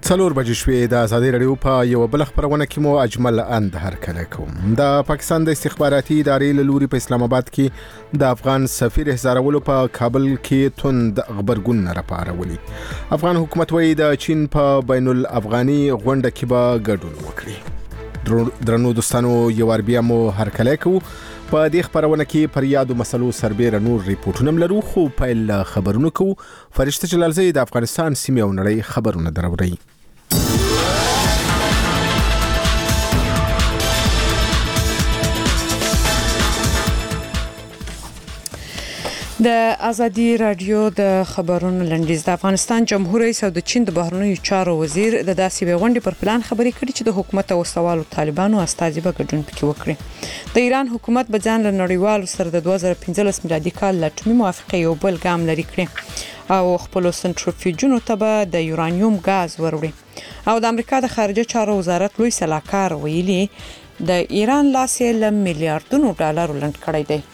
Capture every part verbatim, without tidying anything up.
څلور بجې شوې د ازادي رادیو په یو بل خبرونه کې مو اجمل اند هرکله کوم. د پاکستان د استخباراتي ادارې له لوري په اسلام آباد کې د افغان سفیر احضارولو په کابل کې توند خبرګون راپارولي. افغان حکومت وایي د چین په بین الافغاني غونډه کې به ګډون وکړي. درنو دوستانو یو ور بیا مو هرکله کوو. په دې خبرونه کې پر یادو مسلو سربېره نور ریپورتونه لرو، خو پیل خبرونه کوو. فرشته جلالزی د افغانستان سیمې او نړۍ خبرونه دروري. د ازادي رادیو د خبرونو لنډیز. د افغانستان جمهور رئیس او د چین د بهرنیو چارو وزیر د داسې غونډې پر پلان خبرې کړې چې د حکومت او سوالو طالبانو استازي به ګډون پکې وکړي. د ایران حکومت به ځان له نړیوالو سره د دوه زره پنځلس میلادي کال له اټومي موافقې یو بل ګام لري کړي او خپل سنټریفیوجونو ته به د یورانیوم غاز وروړي. او د امریکا د خارجه چارو وزارت لوی سلاکار ویلي د ایران لاس یې له میلیارډونو ډالرو لنډ کړی دی.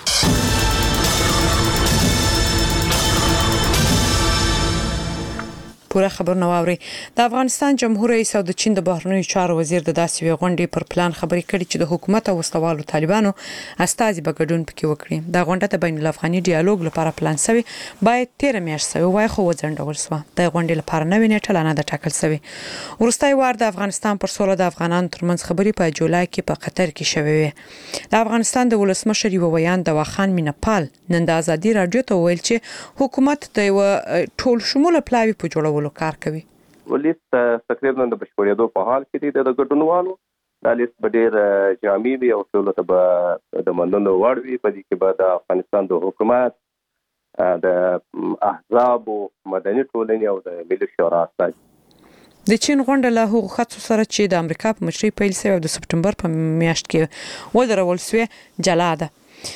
پوره خبرونه واوري. د افغانستان جمهور رئیس او د چین د بهرنیو چارو وزیر د داسې غونډې پر پلان خبرې کړې چې د حکومت او وسوالو طالبانو استازي به ګډون پکې وکړي. د غونډه د بین الافغاني ډیالوګ لپاره پلان شوی باید تیر میاشت شوی وای خو وځنډول شو. د غونډې لپاره نوې نیټه لا نه ټاکل شوی. ورستای وار د افغانستان پر سوله د افغانانو ترمنځ خبرې په جولای کې په قطر کې شوې وي. د افغانستان د ولسمشر یو ویان د واخان مینپال نن د ازادي رادیو ته ویل چې حکومت د یو ټول شموله پلاوی په جوړولو کار کوي. ولیس تقریبا د بشپړېدو په حال کې دي. د ګډونوالو د لیست په ډېر جامع وي او ټول ته به د منلو وړ وي. په دې کې به د افغانستان د حکومت، د احزاب او مدني ټولنې او د ملي شورا استازي. د چین غونډه له هغو خطو سره چې د امریکا په مشرۍ پیل شوی او د سپټمبر په میاشت کې ودرول شوی جلا ده.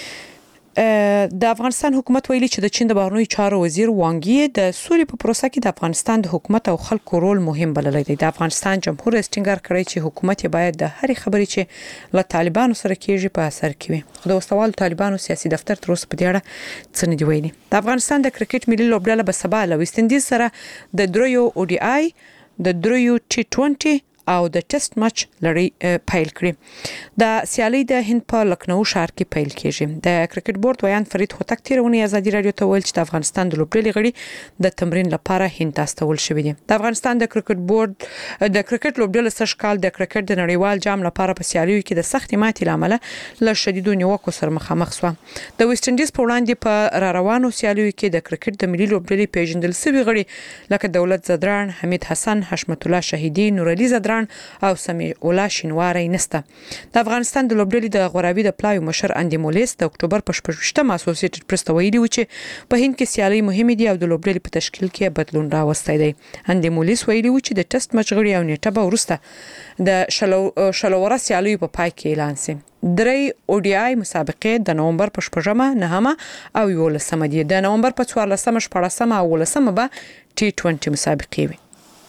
د افغانستان حکومت ویلي چې د چین د بهرنیو چارو وزیر وانګ د سولې په پروسه کې د افغانستان د حکومت او خلکو رول مهم بللی دی. د افغانستان جمهور رئیس ټینګار کړی چې حکومت باید د هرې خبرې چې له طالبانو سره کیږي په اثر کې وي. د وسوالو طالبانو سیاسي دفتر تر اوسه په دې اړه څه نه دی ویلي. د افغانستان د کرکټ ملي لوبډله به سبا له ویسټ انډیز سره د دریو او ډي آی د دریو ټي ټوئنټي او د ټیسټ مچ لړۍ پیل کړي. د سیالي د هند په لکنو ښار کې پیل کیږي. د کرکټ بورډ ویان فرید هوتک تیرونی ازادي رادیو ته ویل چې د افغانستان د لوبډلې غړي د تمرین لپاره هند ته استول شوی دي. د افغانستان د کرکټ بورډ د کرکټ لوبډلې سږ کال د کرکټ د نړیوال جام لپاره په سیالیو کې د سخت ماتې لامل له شدیدو نیوکو سره مخامخ شو. د ویسټ انډیز په وړاندې په را روانو سیالیو کې د کرکټ د ملي لوبډلې پیژندل شوی غړي لکه دولت زدران، حمید حسن، حشمت الله شهیدی، نور علي زدران او سمیع الله شینواری نسته. د افغانستان د لوبډلې د غورابي د پلایو مشر اندي مولس د اکتوبر په شپږم اسوسییټډ پریس ته ویلي و چې په هند کې سیالي مهمه دي او د لوبډلې په تشکیل کې بدلون راوستی دی. اندي مولس ویلي و چې د ټیسټ مچ غړي او نیټه به ورسته د شلو شلوره سیالي په پای کې اعلان شي. درې او ډي آی مسابقې د نومبر په شپږمه، نهمه او یولسمه دي. د نومبر په څوارلسمه، شپاړسمه او ولسمه به ټي ټوئنټي مسابقې وي.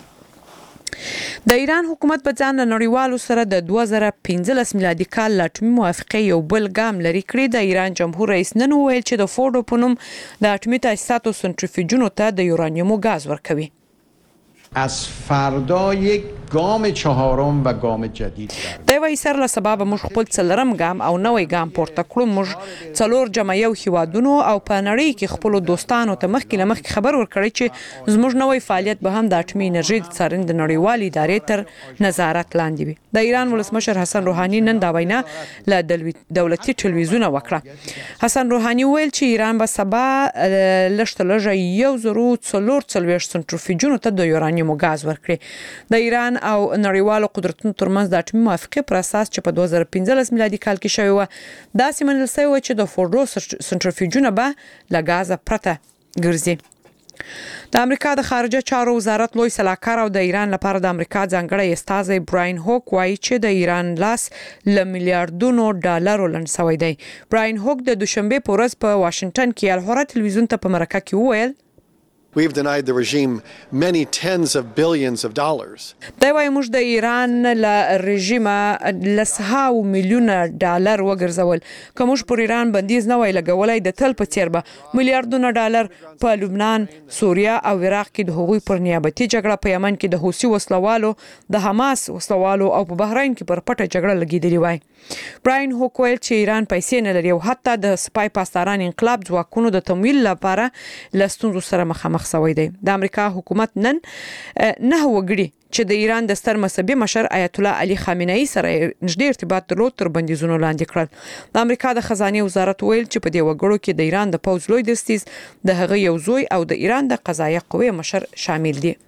د ایران حکومت په ځان نړیوالو سره د دوه زره پنځلس میلادي کال له اټومي موافقې یو بل ګام لري کړی. د ایران جمهور رئیس نن وویل چې د فورډو په نوم د اټومي تاسیساتو سنټریفیوجونو ته د یورانیوم غاز ورکوي. از فردا یک گام چهارم و گام جدید د وای سر له سبب موږ خپل څلرم ګام او نوې ګام پورته کړو. موږ څلور جمعیو هیوادونو او په نړۍ کې خپل دوستانو ته مخکې لمخ خبر ورکړی چې زموږ نوې فعالیت به هم د اټومي انرژي د څارنې د نړیوالې ادارې تر نظارت لاندې وي. د ایران ولسمشر حسن روحاني نن دا وینا له دولتي ټلویزیون وکړه. حسن روحاني ویل چې ایران به سبا لږ لږ یو زرو څلور څلوېښت سنټریفیوجونو ته د یورانیوم غاز ورکړي. د ایران او نړیوالو قدرتونو ترمنځ د اټومي موافقې پر اساس چې په دوه زره پنځلس میلادي کال کې شوی و داسې منل شوی و چې د فورډو سنټریفیوجونه به له غازه پرته ګرځي. د امریکا د خارجه چارو وزارت لوی سلاکار او د ایران لپاره د امریکا ځانګړی استازی براین هوک وایي چې د ایران لاس ل میلیارډونو ډالرو لنډ شوی دی. براین هوک د دوشنبه په ورځ په واشنگټن کې الحرا ټلویزیون ته په مرکه کې وویل We've denied the regime many tens of billions of dollars. دا وايي موږ د ایران له رژیمه لسهاو میلیونه ډالر وګرځول که موږ پر ایران بندیز نه وای لګولای د تل په څیر به میلیارډونه ډالر په لبنان، سوریه او عراق کې د هغوی پر نیابتي جګړه، په یمن کې د حوثي وسلوالو، د حماس وسلوالو او په بحرین کې پر پټه جګړه لګیدلی وای. براین هوک ویل چې ایران پیسې نه لري او حتی د سپای پاسداران انقلاب ځواکونو د تمویل لپاره له ستونزو سره مخامخ شوی دی. د امریکا حکومت نن نه وګړي چې د ایران د ستر مذهبي مشر آیت الله علي خامنه‌ای سره نږدې ارتباط درلود تر بندیزونو لاندې کړل. د امریکا د خزانه وزارت ویل چې په دې وګړو کې د ایران د پوځ لوی دستیز، د هغه یو زوی او د ایران د قضایه قوې مشر شامل دي.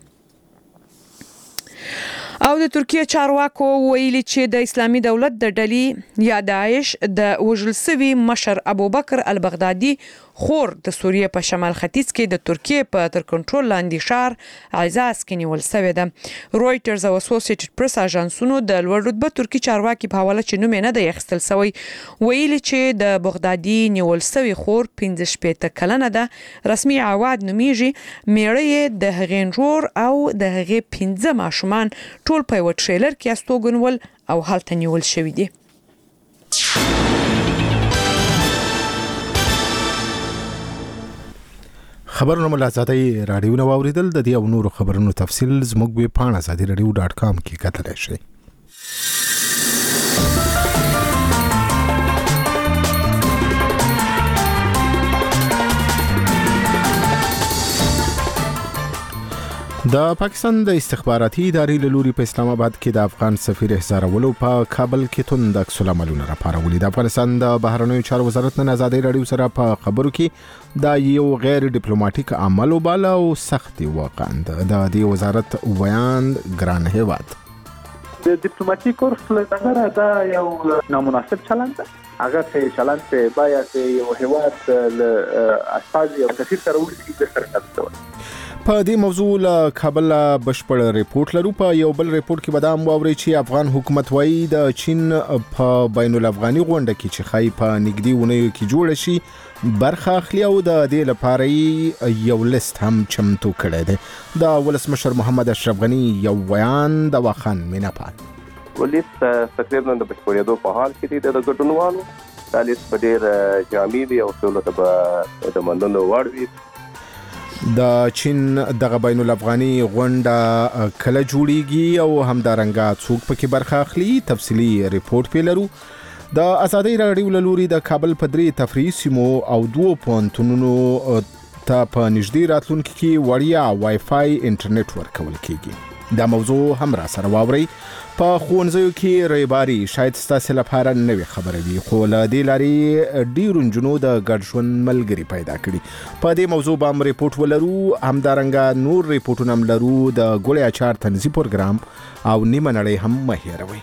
او د ترکیه چارواکو ویلي چې د اسلامي دولت د ډلې یا داعش د وژل شوي مشر ابوبکر البغدادي خور د سوریه په شمال ختیځ کې د ترکیه په تر کنټرول لاندې شهر عزاز کې نیول شوی ده. رويټرز او اسوسییټډ پریس اژانسونو د لوړ رتبه ترکی چارواکي په حواله چې نوم نه دی اخیستل شوی ویلي چې د بغدادي نیول شوی خور پنځه شپېته کلنه ده. رسمي عواد نومیږي، میړه د هغینجور او د هغې پنځه ماشومان ټول په یو ټریلر کې استوګنول او هلته نیول شوی دي. خبرونه مل ازادي رادیو نو اوریدل. د دې او نورو خبرونو تفصیل زموږ ویب پاڼه ازادي رادیو ډاټ کام کې کتلی شئ. د پاکستان د استخباراتي ادارې له لوري په اسلام آباد کې د افغان سفیر احضارولو په کابل کې توند عکس العملونه راپارولي. د افغانستان د بهرنیو چارو وزارت نن ازادي رادیو سره په خبرو کې دا یو غیر ډیپلوماټیک عمل وباله او سخت وقاند. د دې وزارت بیان ګران هیواد د ډیپلوماټیک کورس له نظره دا یو نامناسب چلند ده. هغه چې چلند په باید یو هیواد له استاد او سفیر سره ورسي د سره تاسو په دې موضوع له کابل بشپړ ریپورت لرو. په یو بل ریپورت کې بدام واوري چې افغان حکومت وایي د چین په بین الافغاني غونډه کې چې خای په نګدي ونیو کې جوړ شي برخه اخلي او د دې لپاره یو لیست هم چمتو کړی دی. د ولسمشر محمد اشرف غنی یو بیان د واخان میناپال ولیس تقریبا د بشپړېدو په حال کې دی. د ګډونوالو د لیست په ډېر جامع وي او ټول ته د منلو وړ وي. د چین دغه بین الافغاني غونډه کله جوړیږي او همدارنګه څوک پکې برخه اخلي تفصیلی ریپورت پیلرو. د ازادي رادیو له لوري د کابل په درې تفریحي سیمو او دوه پوهنتونونو ته په نږدې راتلونکي کې وړیا وای فای انټرنیټ ورکول کیږي. دا موضوع هم را سره واوري. په ښوونځیو کې رهبري شاید ستاسو لپاره نوې خبره وي، خو له دې لارې ډیرو نجونو د ګډ ژوند ملګري پیدا کړي. په دې موضوع باندې ریپورت ولرو. همدارنګه نور ریپورتونه هم لرو. د ګولې اچار تنظیم پروګرام او نیمه نړۍ هم مه هېروئ.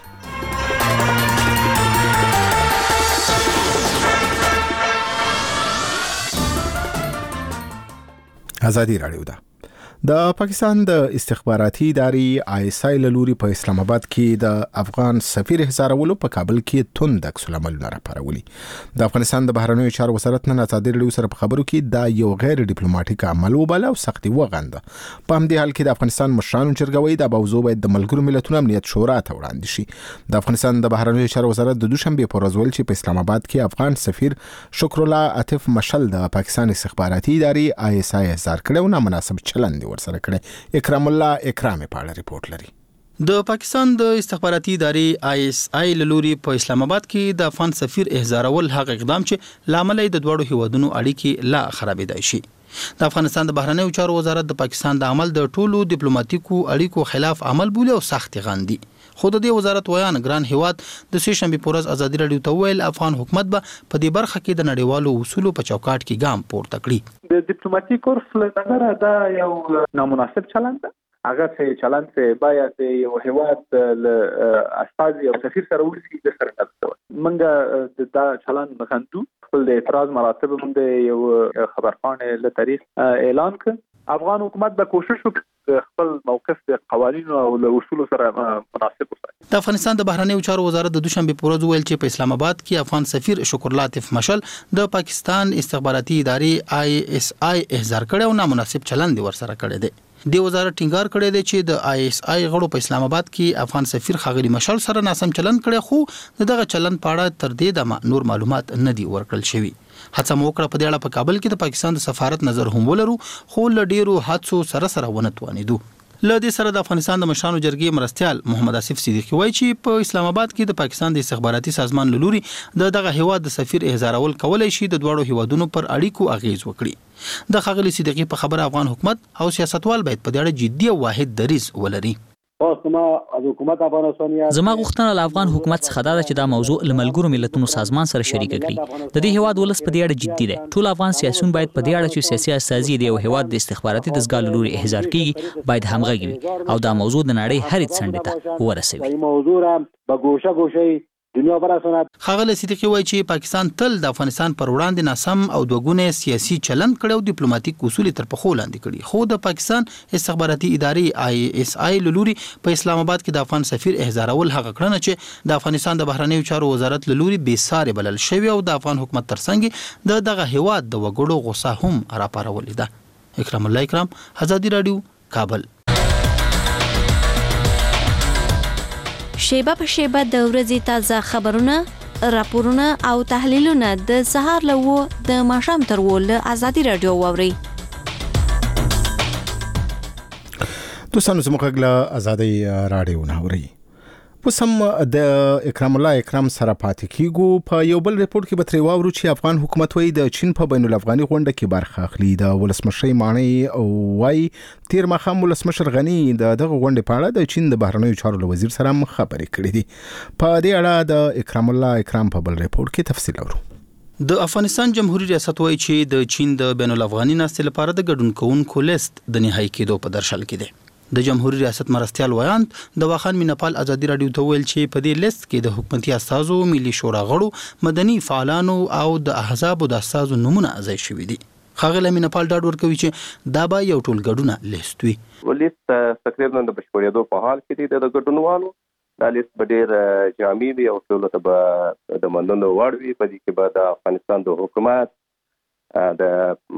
ازادي رادیو ده. د پاکستان د استخباراتي ادارې آی اس آی له لوري په اسلام آباد کې د افغان سفیر احضارولو په کابل کې توند عکس العملونه راپارولي. د افغانستان د بهرنیو چارو وزارت نن ازادي رادیو سره په خبرو کې دا یو غیر ډیپلوماټیک عمل وباله او سختي وغنده. په همدې حال کې د افغانستان مشرانو جرګوي د موضوع باید د ملګرو ملتونو امنیت شورا ته وړاندې شي. د افغانستان د بهرنیو چارو وزارت د دوشنبه په ورځ ویل چې په اسلام آباد کې افغان سفیر شکر الله عاطف مشل د پاکستان استخباراتي ادارې آی اس آی احضار کړو نه مناسب چلند ورسره کړی. اکرام الله اکرامي په اړه ریپورت لري. د پاکستان د استخباراتي ادارې آی اس آی لوري په اسلام آباد کې د افغان سفیر احضارول هغه اقدام چې لامل د دوړو هیوادونو اړیکې لا خرابېدای شي. د افغانستان د بهرنیو چارو وزارت د پاکستان د عمل د ټولو ډیپلوماټیکو اړیکو خلاف عمل بولی او سخت غاندي. خو د دې وزارت ویان ګران هیواد د سې شنبه پورز ازادي رادیو ته ویل افغان حکومت به په دې برخه کې د نړیوالو اصولو په چوکاټ کې ګام پورته کړي. د ډیپلوماټیک کورس له نظره دا یو نامناسب چلند ده. هغه چې چلند ته باید یو هیواد له استاد او سفیر سره ورسي د سره تاسو منګه دا چلند مخاندو خپل د اعتراض مراتب باندې یو خبرخانه له تاریخ اعلان ک. افغان حکومت به کوشش وکړي خپل موقف د قوانینو او له اصولو سره مناسب وساتي. د افغانستان د بهرنیو چارو وزارت د دوشنبه په ورځ ویل چې په اسلام آباد کې افغان سفیر شکر لطیف مشل د پاکستان استخباراتي ادارې آی اس آی احضار کړي او نامناسب چلند ورسره کړی دی د وزارت ټینګار کړی دی چې د آی اس آی غړو په اسلام آباد کې افغان سفیر ښاغلي مشل سره ناسم چلند کړي، خو دغه چلند په اړه تر دې دمه نور معلومات نه دي ورکړل شوي. هڅه مو وکړه په دې اړه په کابل کې د پاکستان د سفارت نظر هم ولرو، خو له ډیرو حادثو سره سره ونه توانېدو. له دې سره د افغانستان د مشرانو جرګې مرستيال محمد آصف صدیقی وایي چې په اسلام آباد کې د پاکستان د استخباراتي سازمان له لوري د دغه هیواد د سفیر احضارول کولای شي د دوړو هیوادونو پر اړیکو اغیز وکړي. د ښاغلي صدیقی په خبره افغان حکومت او سیاستوال باید په دې اړه جدي او واحد دریځ ولري. زما غوښتنه له افغان حکومت څخه دا ده چې دا موضوع له ملګرو ملتونو سازمان سره شریک کړي. د دې هیواد ولس په دې اړه جدي دی. ټول افغان سیاسيون باید په دې اړه چې سیاسي استازي دی او هیواد د استخباراتي دستګاه له لوري احضار کیږي باید همغږي وي او دا موضوع د نړۍ هرې څنډې ته ورسوي. ښاغلي صدیقی وایي چې پاکستان تل د افغانستان پر وړاندې ناسم او دوګونه سیاسي چلند کړي او ډیپلوماټیک اصول تر پخو لاندې کړي، خو د پاکستان استخباراتي ادارې آی اس آی له لوري په اسلام آباد کې د افغان سفیر احضارول هغه کړنه چې د افغانستان د بهرنیو چارو وزارت له لوري بې ساري بلل شوی او د افغان حکومت ترڅنګ د دغه هیواد د وګړو غوسه هم راپارولې ده. اکرام الله اکرام، آزادي رادیو، کابل. شیبه په شیبه د ورځې تازه خبرونه، راپورونه او تحلیلونه د سهار له و د ماښام تر و له آزادي رادیو واورئ. دوستانو زموږ له آزادي رادیو ناوري وسم د اکرام الله اکرام سره پاتې کیږو. په یو بل ریپورت کې به ترې واورو چې افغان حکومت وایي د چین په بین الافغاني غونډه کې برخه اخلي. د ولسمشر مانی وایي تیر مخام ولسمشر غنی د دغه غونډې په اړه د چین د بهرنیو چارو له وزیر سره خبرې کړې دي. په دې اړه د اکرام الله اکرام په بل ریپورت کې تفصیل اورو. د افغانستان جمهوریت ریاست وایي چې د چین د بین الافغاني ناستې لپاره د ګډون کوونکو لیست د نهایی کېدو په درشل کې دی. د جمهوریت ریاست مرستيال ویاند د واخان مینپال آزادي رادیو ته ویل چې په دې لیست کې د حکومتي اساسو، ملي شورا غړو، مدني فعالانو او د احزابو د اساسو نمونه ځای شوي دي. ښاغلی مینپال ډاډ ورکوي چې دا به یو ټولګډونه لیست وي. لیست تقریبا د بشپړېدو په حال کې دی. د ګډونوالو دا لیست به ډېر جامع وي او ټولو ته به د منلو وړ وي. په دې کې به د افغانستان د حکومت، د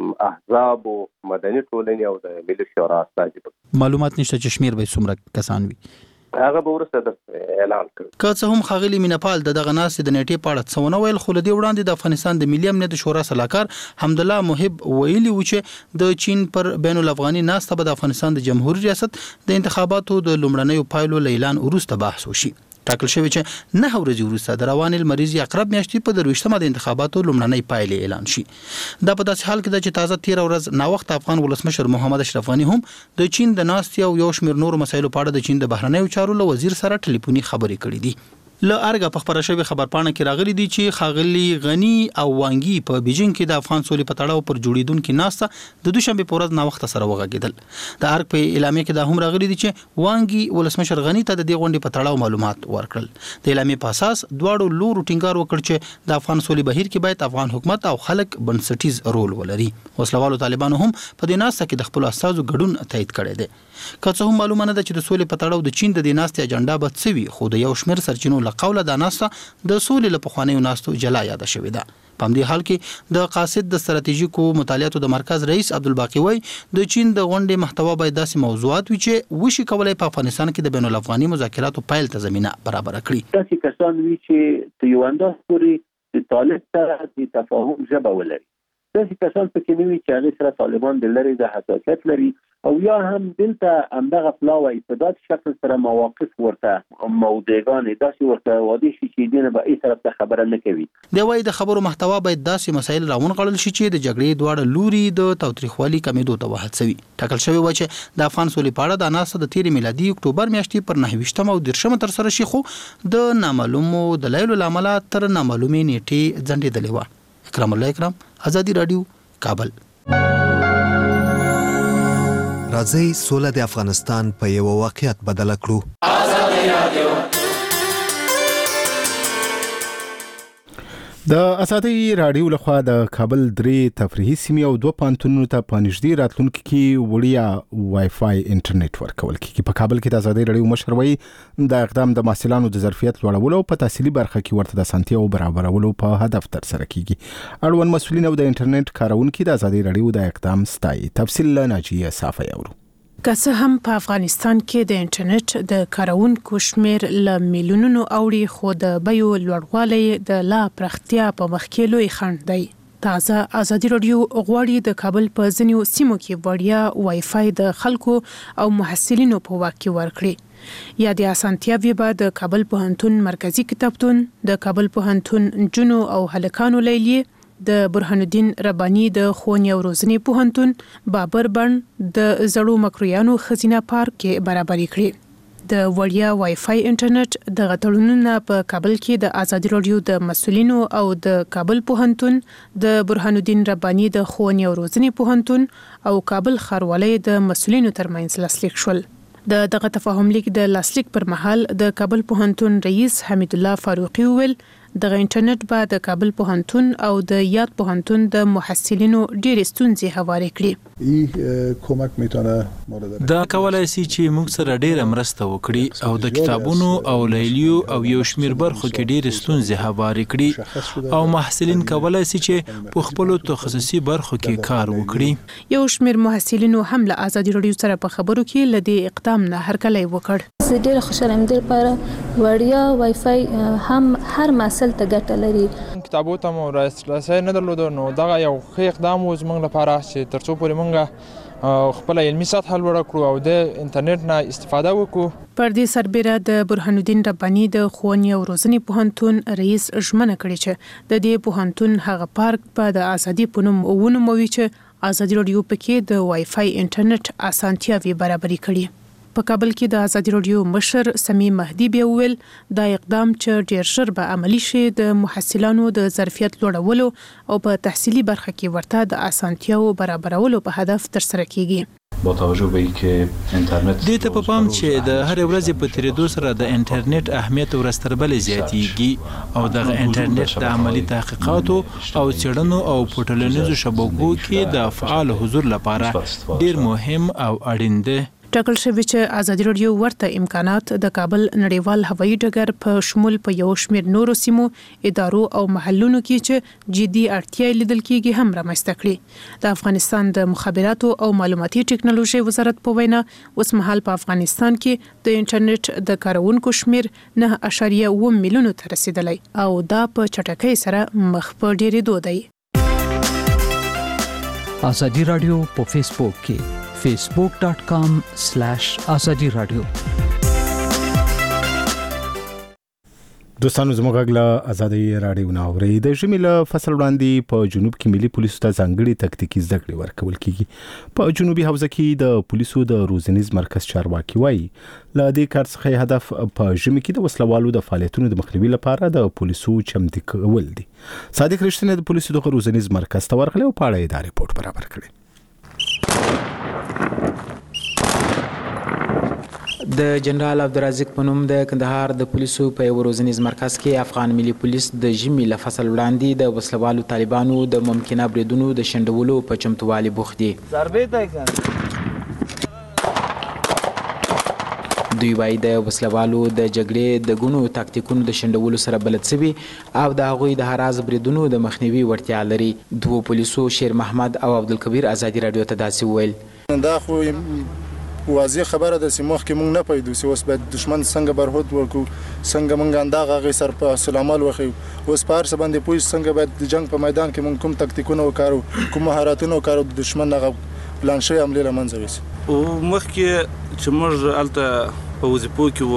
احزاب او مدني ټولنې او د ملي شورا استازي. معلومات نشته چې شمیر به څومره کسان وي. هغه به ورسته د اعلان کړ. که څه هم ښاغلي مینپال د دغه ناستې د نیټې په اړه څه ونه ویل، خو له دې وړاندې د افغانستان د ملي امنیت شورا سلاکار حمدالله محب ویلي و چې د چین پر بین الافغاني ناسته به د افغانستان د جمهوریت ریاست د انتخاباتو د لومړنیو پایلو له اعلان وروسته بحث وشي. ټاکل شوی چې نه ورځې وروسته د روان المریض عقرب میاشتې په درویشتمه د انتخاباتو لومړنۍ پایلې اعلان شي. دا په داسې حال کې ده چې تازه تیر ورځ ناوخت افغان ولسمشر محمد اشرف غنی هم د چین د ناستې او یو شمېر نورو مسایلو په اړه د چین د بهرنیو چارو له وزیر سره ټلیفوني خبرې کړې دي. له ارګه په خبره شوی خبرپاڼه کې راغلي دي چې ښاغلي غنی او وانګي په بیجینګ کې د افغان سولې په تړاو پر جوړیدونکو ناسته د دوشنبه په ورځ ناوخته سره وغږیدل. د ارګ په اعلامیه کې دا هم راغلي دي چې وانګي ولسمشر غنی ته د دې غونډې په تړاو معلومات ورکړل. د اعلامیه په اساس دواړو لورو ټینګار وکړ چې د افغان سولې بهیر کې باید افغان حکومت او خلک بنسټیز رول ولري. وسلوالو طالبانو هم په دې ناسته کې د خپل اساسو ګډون تایید کړی دی. که څه هم معلومه نه ده چې د سولې په تړاو د چین د دې ناستې اجنډا به څه وي، خو د یو شمېر سرچینو له قوله دا ناسته د سولې له پخوانیو ناستو جلا یاده شوې ده. په همدې حال کې د قاصد د ستراتیژیکو مطالعاتو د مرکز رئیس عبدالباقی وای د چین د غونډې محتوا باید داسې موضوعات وي چې وشي کولای په افغانستان کې د بین الافغاني مذاکراتو پیل ته زمینه برابر کړي. داسې کسان وي چې په یو انداز پورې د طالب سره د تفاهم ژبه ولري. داسې کسان پکې نه وي چې هغې سره طالبان د لرې د حساسیت لري او یا هم دلته همدغه پلاوی په داسې شکل سره مواقف ورته موضوعګانې داسې ورته واضح شي چې دینه به هیڅ طرف ته خبره نه کوي. دی وایي د خبرو محتوا باید داسې مسایل راونغاړل شي چې د جګړې دواړه لوري د تاوتریخوالي کمېدو ته وهڅوي. ټاکل شوی و چې د افغان سولې په اړه د ناسته د تیرې میلادي اکتوبر میاشتې پر نهه ویشتمه او دېرشمه ترسره شي، خو د نامعلومو دلایلو له امله تر نامعلومې نیټې ځنډېدلې وه. اکرام الله اکرام، آزادي رادیو، کابل. راځئ سوله د افغانستان په یو واقعیت بدل کړو. د ازادي رادیو لخوا د کابل درې تفریحي سیمې او دوه پانتونونو ته په نږدې راتلونکي کې وړیا وای فای انټرنیټ ورکول کیږي. په کابل کې د ازادي رادیو مشر وایي د اقدام د محصلانو د ظرفیت لوړولو او په تحصیلي برخه کې ورته د اسانتیاو برابرولو په هدف ترسره کیږي. اړوند مسؤلین او د انټرنیټ کارونکو د ازادي رادیو د اقدام ستایي. تفصیل له ناجیه صافی اورو. که څه هم په افغانستان کې د انټرنیټ د کارونکو شمیر ل میلیونونو اوړي، خو د بیو لوړوالی د لا پراختیا په مخ کې لوی خنډ دی. تازه ازادي رادیو غواړي د کابل په ځینو سیمو کې وړیا وای فای د خلکو او محصلینو په واک کې ورکړي. یا د اسانتیاوي به د کابل پوهنتون مرکزی کتابتون، د کابل پوهنتون جنو او هلکانو لیلیه، د برهان الدین ربانی د ښوونې او روزنې پوهنتون، بابر بڼ د زړو مکرویانو خزینه پارک کې برابري کړي. د وړیا وای فای انټرنیټ د غټړونو په کابل کې د ازادي رادیو د مسؤلینو او د کابل پوهنتون، د برهان الدین ربانی د ښوونې او روزنې پوهنتون او کابل ښاروالۍ د مسؤلینو ترمنځ لاسلیک شول. د دغه تفاهم لیک د لاسلیک پر مهال د کابل پوهنتون رئیس حمید الله فاروقي وویل دغه انټرنیټ به د کابل پوهنتون او د یاد پوهنتون د محصلینو ډېر ستونزې هوارې کړي. دا کولای شي چې موږ سره ډېره مرسته وکړي او د کتابونو او لیلیو او یو شمیر برخو کې ډېرې ستونزې هوارې کړي او محصلین کولای شي چې په خپلو تخصصي برخو کې کار وکړي. یو شمیر محصلینو هم له ازادي رادیو سره په خبرو کې له دې اقدام نه هرکلی وکړ. زه ډېره خوشاله یم د لپاره وړیا وای فای هم هر مسل ته ګټه لري. کتابو ته مو راسي نه درلوده، نو دغه یو ښه اقدام و زموږ لپاره چې تر څو پورې موږ خپل علمي سطح لوړه کړو او د انټرنیټ نه استفاده وکړو. پر دې سربېره د برهان الدین ربانی د ښوونې او روزنې پوهنتون رئیس ژمنه کړې چې د دې پوهنتون هغه پارک په د ازادي په نوم ونوموي چې ازادي رادیو پکې د وای فای انټرنیټ اسانتیاوې برابري کړي. په کابل کې د ازادي رادیو مشر سمیم مهدی بیا وویل دا اقدام چې ډېر ژر به عملی شي د محصلانو د ظرفیت لوړولو او په تحصیلي برخه کې ورته د اسانتیاو برابرولو په هدف ترسره کیږي. با توجه به اینکه اینترنت دې ته په پام چې د هر ورځې په تیریدو سره د انټرنیټ اهمیت ورستربل زیاتیږي او د انټرنیټ د عملی تحقیقاتو او څېړنو او په ټولنیزو شبکو کې د فعال حضور لپاره ډېر مهم او اړین دی. ټاکل شوی چې ازادي رادیو ورته امکانات د کابل نړیوال هوایي ډګر په شمول په یو شمیر نورو سیمو، ادارو او محلونو کې چې جدي اړتیا لیدل کېږي هم رامنځته کړي. د افغانستان د مخابراتو او معلوماتي ټکنالوژي وزارت په وینا اوس مهال په افغانستان کې د انټرنیټ د کارونکو شمیر نه اعشاریه اووه میلیونو ته رسیدلی او دا په چټکۍ سره مخ په ډیریدو دی. ازادي رادیو په فیسبوک کې facebook dot com slash azadi radio. دوستانو زموږ غږ له ازادي رادیو نه اورئ. د ژمي له فصل وړاندې په جنوب کې ملي پولیسو ته ځانګړي تکتیکي زده کړې ورکول کیږي. په جنوبي حوزه کې د پولیسو د روزنیز مرکز چارواکي وایي له دې کار څخه هدف په ژمي کې د وسلوالو د فعالیتونو د مخنیوي لپاره د پولیسو چمتو کول دي. صادق رښتینی د پولیسو د روزنیز مرکز ته ورغلی او په اړه یې دا ریپورت برابر کړی. د جنرال عبدالرزاق په نوم د کندهار د پولیسو په یو روزنیز مرکز کې افغان ملي پولیس د ژمي له فصل وړاندې د وسلوالو طالبانو د ممکنه بریدونو د شنډولو په چمتووالي بوخت دي. دوی وايي د وسلوالو د جګړې د ګونو تاکتیکونو د شنډولو سره بلد سوي او د هغوی د هراز بریدونو د مخنیوي وړتیا لري. دوو پولیسو شیر محمد او عبدالکبیر ازادي رادیو ته داسې وویل دا خو واضح خبره ده چې مخکې موږ نه پوهېدو چې اوس باید دښمن څنګه برهوت ورکړو، څنګه موږ انداغه هغې سر په حسن عمل وښیو. اوس په هر څه باندې پوه څنګه باید د جنګ په میدان کې موږ کوم تکتیکونه وکارو، کوم مهارتونه وکارو د دښمن هغه پلان شوې حملې له منځه یوسي. مخکې چې موږ هلته په وظیفو کې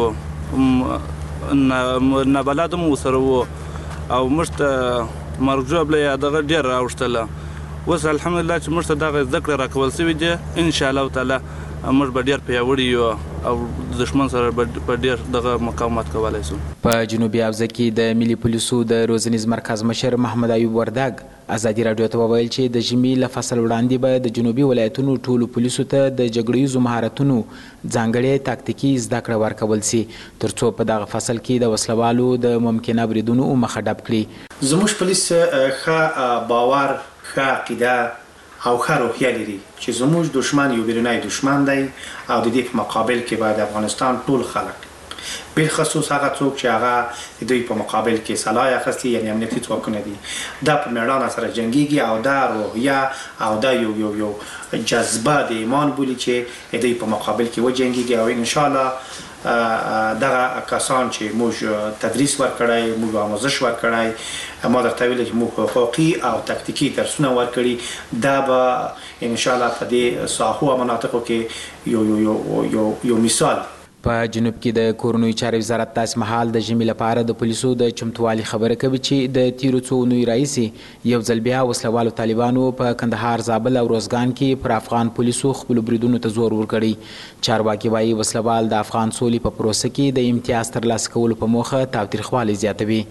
وو نابلده مو ورسره وو او موږ ته مرګ ژوبله یا دغه ډېره راوښتله. اوس الحمدلله چې موږ ته دغه زده کړې راکول سوي دي انشاءالله تعالی موږ به ډېر پیاوړي یو او دښمن سره به ډېر دغه مقاومت کولی شو. په جنوبي حوزه کې د ملي پولیسو د روزنیز مرکز مشر محمد ایوب وردګ ازادي راډیو ته وویل چې د ژمي له فصل وړاندې به د جنوبي ولایتونو ټولو پولیسو ته د جګړیزو مهارتونو ځانګړې تاکتیکي زده کړه ورکول سي ترڅو په دغه فصل کې د وسلوالو د ممکنه بریدونو مخه ډب کړي. زموږ پولیس ښه باور، ښه عقیده او ښه روحیه لري چې زموږ دشمن یو بیرونی دشمن دی او د دې په مقابل کې به د افغانستان ټول خلک بالخصوص هغه څوک چې هغه د دوی په مقابل کې سلاح اخیستي یعنې امنیتي ځواکونه دي دا په مېړانه سره جنګیږي او دا روحیه او دا یو یو یو جذبه د ایمان بولي چې د دوی په مقابل کې وجنګیږي او انشاءالله دغه کسان چې موږ تدریس ورکړی، موږ آموزش ورکړی، ما درته ویل چې موږ حقوقي او تکتیکي درسونه ورکړي، دا به انشاءالله په دې ساحو او مناطقو کې یو یو یو یو یو مثال. په جنوب کې د کورنیو چارو وزارت داسې مهال د ژمي لپاره د پولیسو د چمتووالي خبره کوي چې د تیرو څو اونیو راهیسې یو ځل بیا وسلوالو طالبانو په کندهار، زابل او روزګان کې پر افغان پولیسو خپلو بریدونو ته زور ورکړی. چارواکي وایي وسلوال د افغان سولې په پروسه کې د امتیاز ترلاسه کولو په موخه تاوتریخوالی زیاتوي.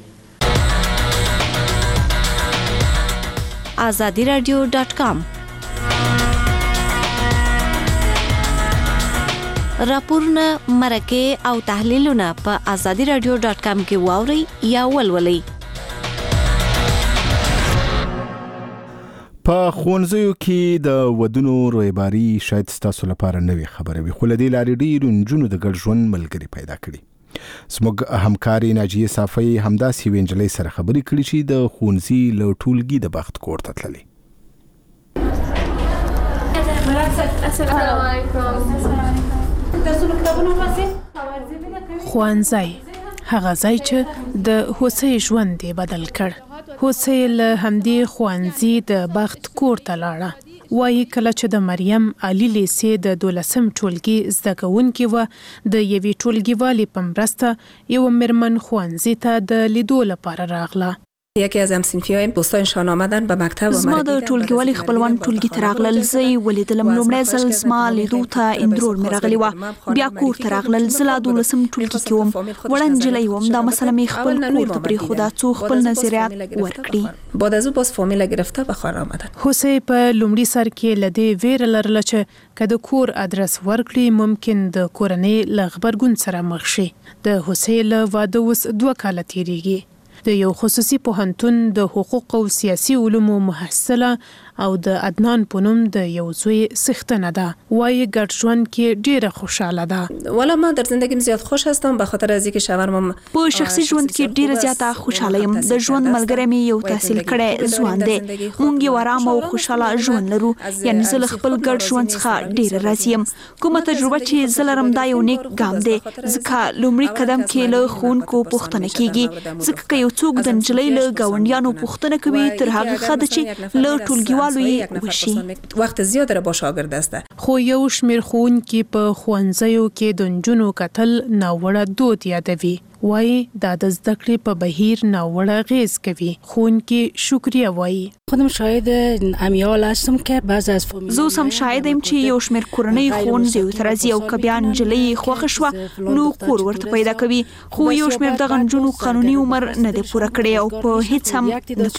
آزادي رادیو ډاټ کام راپورونه، مرکې او تحلیلونه په آزادي رادیو ډاټ کام کې واورئ یا ولولئ. په ښوونځیو کې د ودونو رویباري شاید ستاسو لپاره نوې خبره وي، خو له دې لارې ډېرو نجونو د ګډ ژوند ملګري پیدا کړي. زموږ همکارې ناجیې صافۍ همداسې یوې نجلۍ سره خبرې کړي چې د ښوونځي له ټولګي د بخت کور ته تللې. السلام علیکم. ښوونځی هغه ځای چې د هوسۍ ژوند یې بدل کړ. هوسۍ له همدې ښوونځي د بخت کور ته لاړه. وایي کله چې د مریم علي لیسې د دولسم ټولګي زده کوونکې وه، د یوې ټولګیوالې په مرسته یوه میرمن ښوونځي ته د لیدو لپاره راغله. یکی از همصنفی‌های دوستانشان آمدن به مکتب زما د ټولګیوالي خپلوان ټولګي ته راغلل. زه یې ولیدلم. لومړی ځل زما لیدو ته اندرور مې راغلی وه. بیا کور ته راغلل. زه لا دولسم ټولګي کې وم. وړه نجلۍ وم. دا مسله مې خپل کور ته پرېښوده څو خپل نظریات ورکړي. بعد از او باز فامیل گرفته به خانه آمدن. هوسۍ په لومړي سر کې له دې ویره لرله چې که د کور ادرس ورکړي ممکن د کورنۍ له غبرګون سره مخ شي. د هوسۍ له واده اوس دوه کاله تېرېږي. د یو خصوصي پوهنتون د حقوق او سیاسي علومو محصله او د عدنان په نوم د یو زوی څښتنه ده. وایي ګډ ژوند کې ډیره خوشحاله ده. والا ما در زندگیم زیاد خوش هستم به خاطر از اینکه شوهرم په شخصي ژوند کې ډیره زیاته خوشاله یم. د ژوند ملګری مې یو تحصیل کړی ځوان دی. مونږ یو آرام او خوشاله ژوند لرو. یعنی زه له خپل ګډ ژوند څخه ډیره راضي یم. کومه تجربه چې زه لرم دا یو نیک ګام دی، ځکه لومړي قدم کې له ښوونکو پوښتنه کیږي. ځکه که یو څوک د نجلۍ له ګاونډیانو پوښتنه کوي تر هغه ښه ده چې له ټولګیوالو یې وشي. وخت زیات را با شاگرد است. خو یو شمېر ښوونکي په ښوونځیو کې د نجونو کتل ناوړه دود یادوي. وایي دا د زده کړې په بهیر ناوړه اغېز کوي. ښوونکي شکریه وایي. خودم شاهد امیال هستم که بعض از زه اوس هم شاهد یم چې یو شمېر کورنۍ ښوونځیو ته راځي او که بیا نجلۍ خوښه شوه نو کور ورته پیدا کوي. خو یو شمېر دغه نجونو قانوني عمر نه دی پوره کړی او په هیڅ هم نه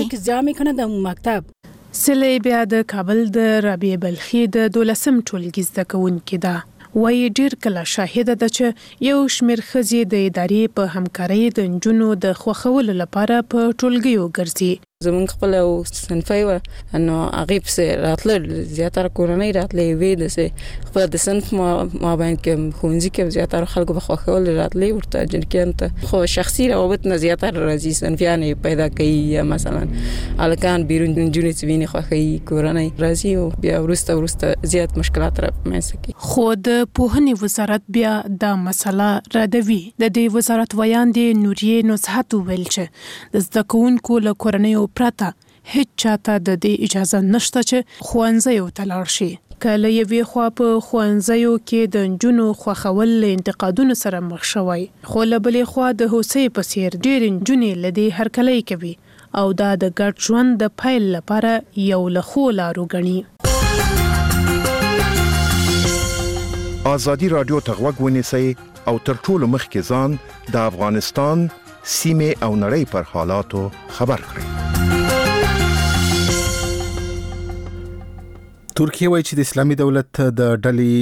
پوهېږي. سلی بیا د کابل د رابعه بلخي د دولسم ټولګي زده کوونکې ده. وایي ډېر کله شاهده ده چې یو شمېر ښځې د ادارې په همکارۍ د نجونو د خوښولو لپاره په ټولګیو ګرځي. زمونږ خپل او صنفي و انه هغه په راتل زیاتره کورنۍ راتلې وې د خپل د صنف مابین کې ښوونځي کې زیاتره خلکو په خوښول راتلې ورته جنکیان ته خو شخصي روابط نه زیاتره راځي. صنفیان پیدا کوي یا مثلا الکان بیرون جنونی سوینه خوښي کورنۍ راځي او بیا ورسته ورسته زیات مشکلات را مېسه کی. خو د پوهنې وزارت بیا دا مسله ردوي. د دې وزارت ویاندې نوریه نصحت ویل چې د زده کوونکو له کورنۍ پرته هیڅ چاته د دې اجازه نشته چې ښوونځیو ته لاړ شي. که له یوې خوا په ښوونځیو کې د نجونو خوښول له انتقادونو سره مخ شوی، خو له بلې خوا د هوسۍ په څېر ډېرې نجونې له دې هرکلی کوي او دا د ګډ ژوند د پیل لپاره یو له ښو لارو ګڼي. آزادي رادیو ته غوږ ونیسئ او تر ټولو مخکې ځان د افغانستان سیمې او نړۍ پر حالاتو خبر کړئ. ترکیه وایي چې د اسلامي دولت د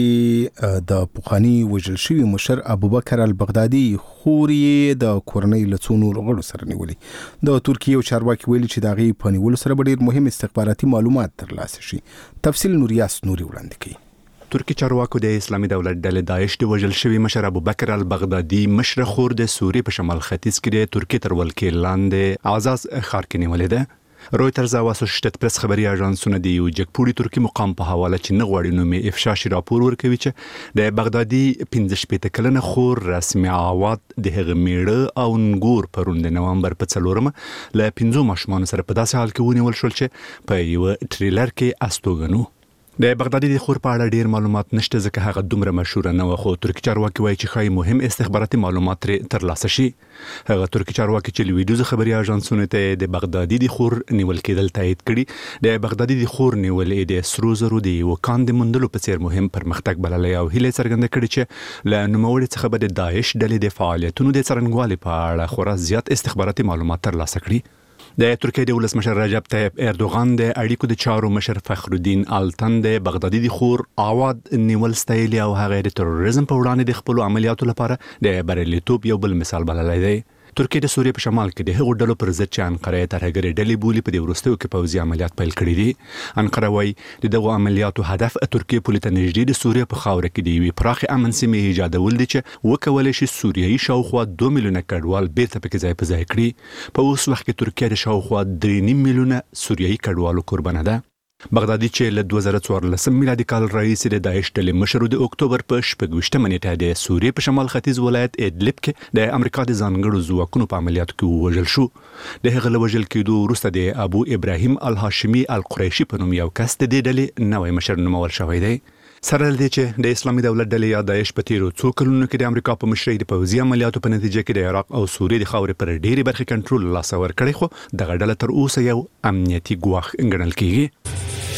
ډلې د پخوانی وژل شوي مشر ابوبکر البغدادي خوري د کورنۍ له څو نورو غړو سره نیولې. د ترکیه یو چارواکي ویلي چې د هغې په نیولو سره به ډېر مهم استخباراتي معلومات ترلاسه شي. تفصیل نوریاس نوري وړاندې کوي. ترکی چارواکو د اسلامي دولت ډلې داعش د وژل شوي مشر ابوبکر البغدادي مشر خور د سوریې په شمال ختیځ کې د ترکیې تر ولکې لاندې اعزاز ښار کې نیولې ده. رویترز او اسوسییټډ پریس خبري اژانسونه د یو جګپوړي ترکی مقام په حواله چې نه غواړي نومې افشا شي راپور ورکوي چې د بغدادي پنځه شپېته کلنه خور رسمي عواد د هغه میړه او نګور پرون د نومبر په څلورمه له پنځو ماشومانو سره په داسې حال کې ونیول شول چې په یو ټریلر کې استوګنو. د بغدادي د خور په اړه ډیر معلومات نشته ځکه هغه دومره مشهور نه و، خو ترکی چارواکي وایي چې خای مهم استخباراتي معلومات ترلاسه شي. هغه ترکی چارواکي چې لویډیوز خبري اژانسونه ته د بغدادي د خور نیول کېدل تایید کړي. د بغدادي د خور نیول د سرو زرو د وکاند مندلو په څیر مهم پرمختګ بللی او هیله څرګنده کړي چې له نوموړي څخه به د داعش ډلې د فعالیتونو د څرنګوالي په اړه خورا زیات استخباراتي معلومات ترلاسه کړي. د ترکیې د ولسمشر رجب طیب اردوغان د اړیکو د چارو مشر فخرالدین آلتن د بغدادي د خور عواد نیول ستایلی او هغه د تروریزم په وړاندې د خپل عملیاتو لپاره د بریالیتوب یو بل مثال بللی دی. ترکیه د سوریې په شمال کې د هغو ډلو پر ضد چې انقره یې ترهګرې ډلې بولي په دې وروستیو کې پوځي عملیات پیل کړي دي. انقره وایي د دغو عملیاتو هدف ترکیې پولې ته نږدې د سوریې په خاوره کې د یوې پراخې امن سیمې ایجادول دي چې وکولی شي سوریایي شاوخوا دوه میلیونه کډوال بیرته پکې ځای په ځای کړي. په اوس وخت کې ترکیه د شاوخوا درې نیم میلیونه سوریایي کډوالو قربانه ده. بغدادي چې له دوه زره څوارلسم میلادي کال راهیسې د داعش ډلې مشر د اکتوبر په شپږویشتمه نیټه د سوریې په شمال ختیځ ولایت ادلب کې د امریکا د ځانګړو ځواکونو په عملیاتو کې ووژل شو. د هغه له وژل کېدو وروسته د ابو ابراهیم الهاشمي القریشي په نوم یو کس د دې ډلې نوی مشر نومول شوی دی. سره له دې چې د اسلامي دولت ډلې یا داعش په تیرو څو کلونو کې د امریکا په مشرۍ د پوځي عملیاتو په نتیجه کې د عراق او سوریې د خاورې پر ډېرې برخې کنټرول لاسه ورکړی، خو دغه ډله تر اوسه یو امنیتي ګواښ ګڼل کېږي.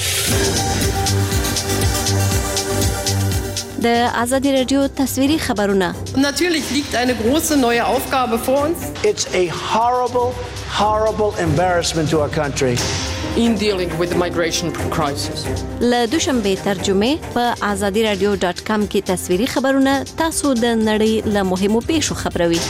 د آزادی رادیو تصویری خبرونه. Natürlich liegt eine große neue Aufgabe vor uns. It's a horrible, horrible embarrassment to our country. In dealing with the migration crisis. له دوشنبه ترجمه په آزادی رادیو ډاټ کام کې تصویری خبرونه تاسو د نړۍ له مهمو پیښو خبروي.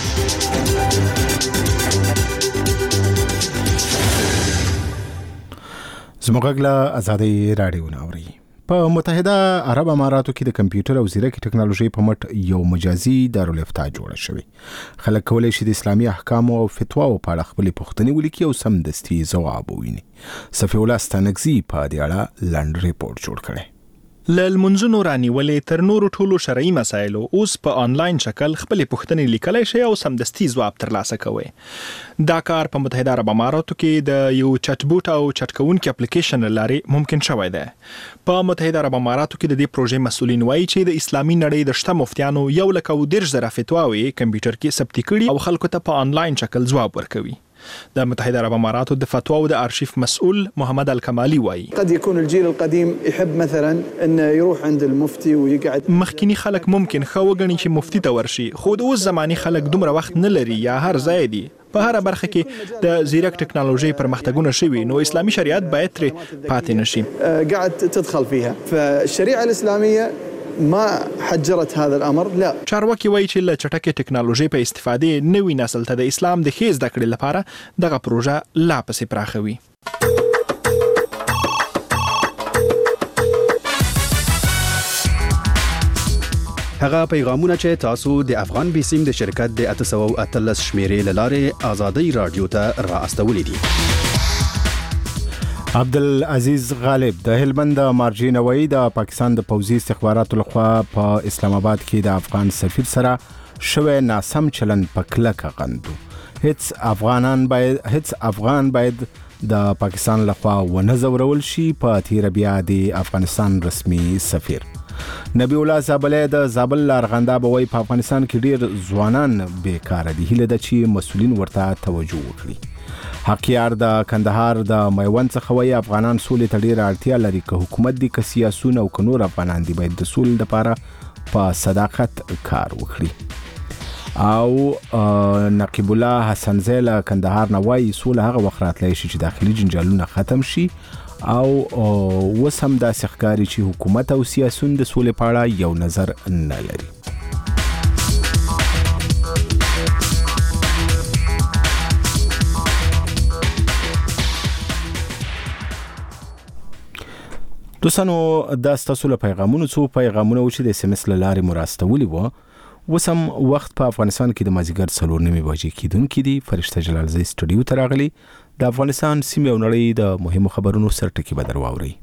زموږ له آزادی رادیو ناوري. په متحده عرب اماراتو کې د کمپیوټر او زیرکي ټکنالوژي په مټ یو مجازي دارالفتاء جوړه شوې. خلک کولی شي د اسلامي احکامو او فتواو په اړه خپلې پوښتنې ولیکي او سمدستي ځواب وویني. صفي الله ستانکزي په دې اړه لنډ ریپورت جوړ کړی. له لمونځونو رانیولې تر نورو ټولو شرعي مسایلو اوس په آنلاین شکل خپلې پوښتنې لیکلی شي او سمدستي ځواب ترلاسه کوئ. دا کار په متحده عرب اماراتو کې د یو چټ بوټ او چټ کوونکي اپلیکیشن لارې ممکن شوی دی. په متحده عرب اماراتو کې د دې پروژې مسؤلین وایي چې د اسلامي نړۍ د شته مفتیانو یو لک او دېرش زره فتواوې کمپیوټر کې ثبت کړي او خلکو ته په آنلاین شکل ځواب ورکوي. د متحده عرب اماراتو د فتواو د ارشیف مسؤول محمد الکمالي وایي قد يكون الجيل القديم يحب مثلا انه يروح عند المفتي ويقعد. مخکینی خلک ممکن خو وګڼي چې مفتي ته ورشي، خو د اوس زماني خلک دومره وخت نه لري یا هر ځای دي. په هر برخه کې د زیرک ټکنالوژي پرمختګونه شوي، نو اسلامي شریعت باید تر پاتې نشي. قاعد تدخل فيها فالشريعه الاسلاميه ما حجرت هذا الامر. لا چارواکي وایي چې له چټکې ټکنالوژي په استفادې نوي نسل ته د اسلام د ښې زده کړې لپاره دغه پروژه لا پسې پراخوي. هغه پیغامونه چې تاسو د افغان بیسیم د شرکت د اته سوه او اتلس شمیرې لاره آزادی رادیو ته را استولې دي. عبدالعزیز غالب د هلمند مارجین وایي د پاکستان د پوځي استخباراتو لخوا په اسلام آباد کې د افغان سفیر سره شوی ناسم چلند په کلکه غندو. هیڅ افغانان باید هیڅ افغان باید د پاکستان لخوا ونه ځورول شي. په تیر بیا د افغانستان رسمي سفیر نبی الله زابله د زابل لارغنده بوي په افغانستان کې ډیر ځوانان بیکاره دي. هیله ده چې مسؤلین ورته توجه وکړي. حقیار د کندهار د میوند څخه وایي افغانان سولې ته ډیره اړتیا لري. که حکومت دي که سیاسون او که نور افغانان دي باید د سولې لپاره په صداقت کار وکړي. او نقیب الله حسنزی له کندهار نه وایي سوله هغه وخت راتلی شي چې داخلي جنجالونه ختم شي او اوس هم داسې ښکاري چې حکومت او سیاسیون د سولې په اړه یو نظر نه لري. دوستانو دا ستاسو له پیغامونو څو پیغامونه و چې د اس ام اس له لارې مو راستولي وو. اوس هم وخت په افغانستان کې د مازدیګر څلور نیمې بجې کېدونکي دي. فرشته جلالزی سټوډیو ته راغلي د افغانستان سیمې او نړۍ د مهمو خبرونو سرټکي به در واورئ.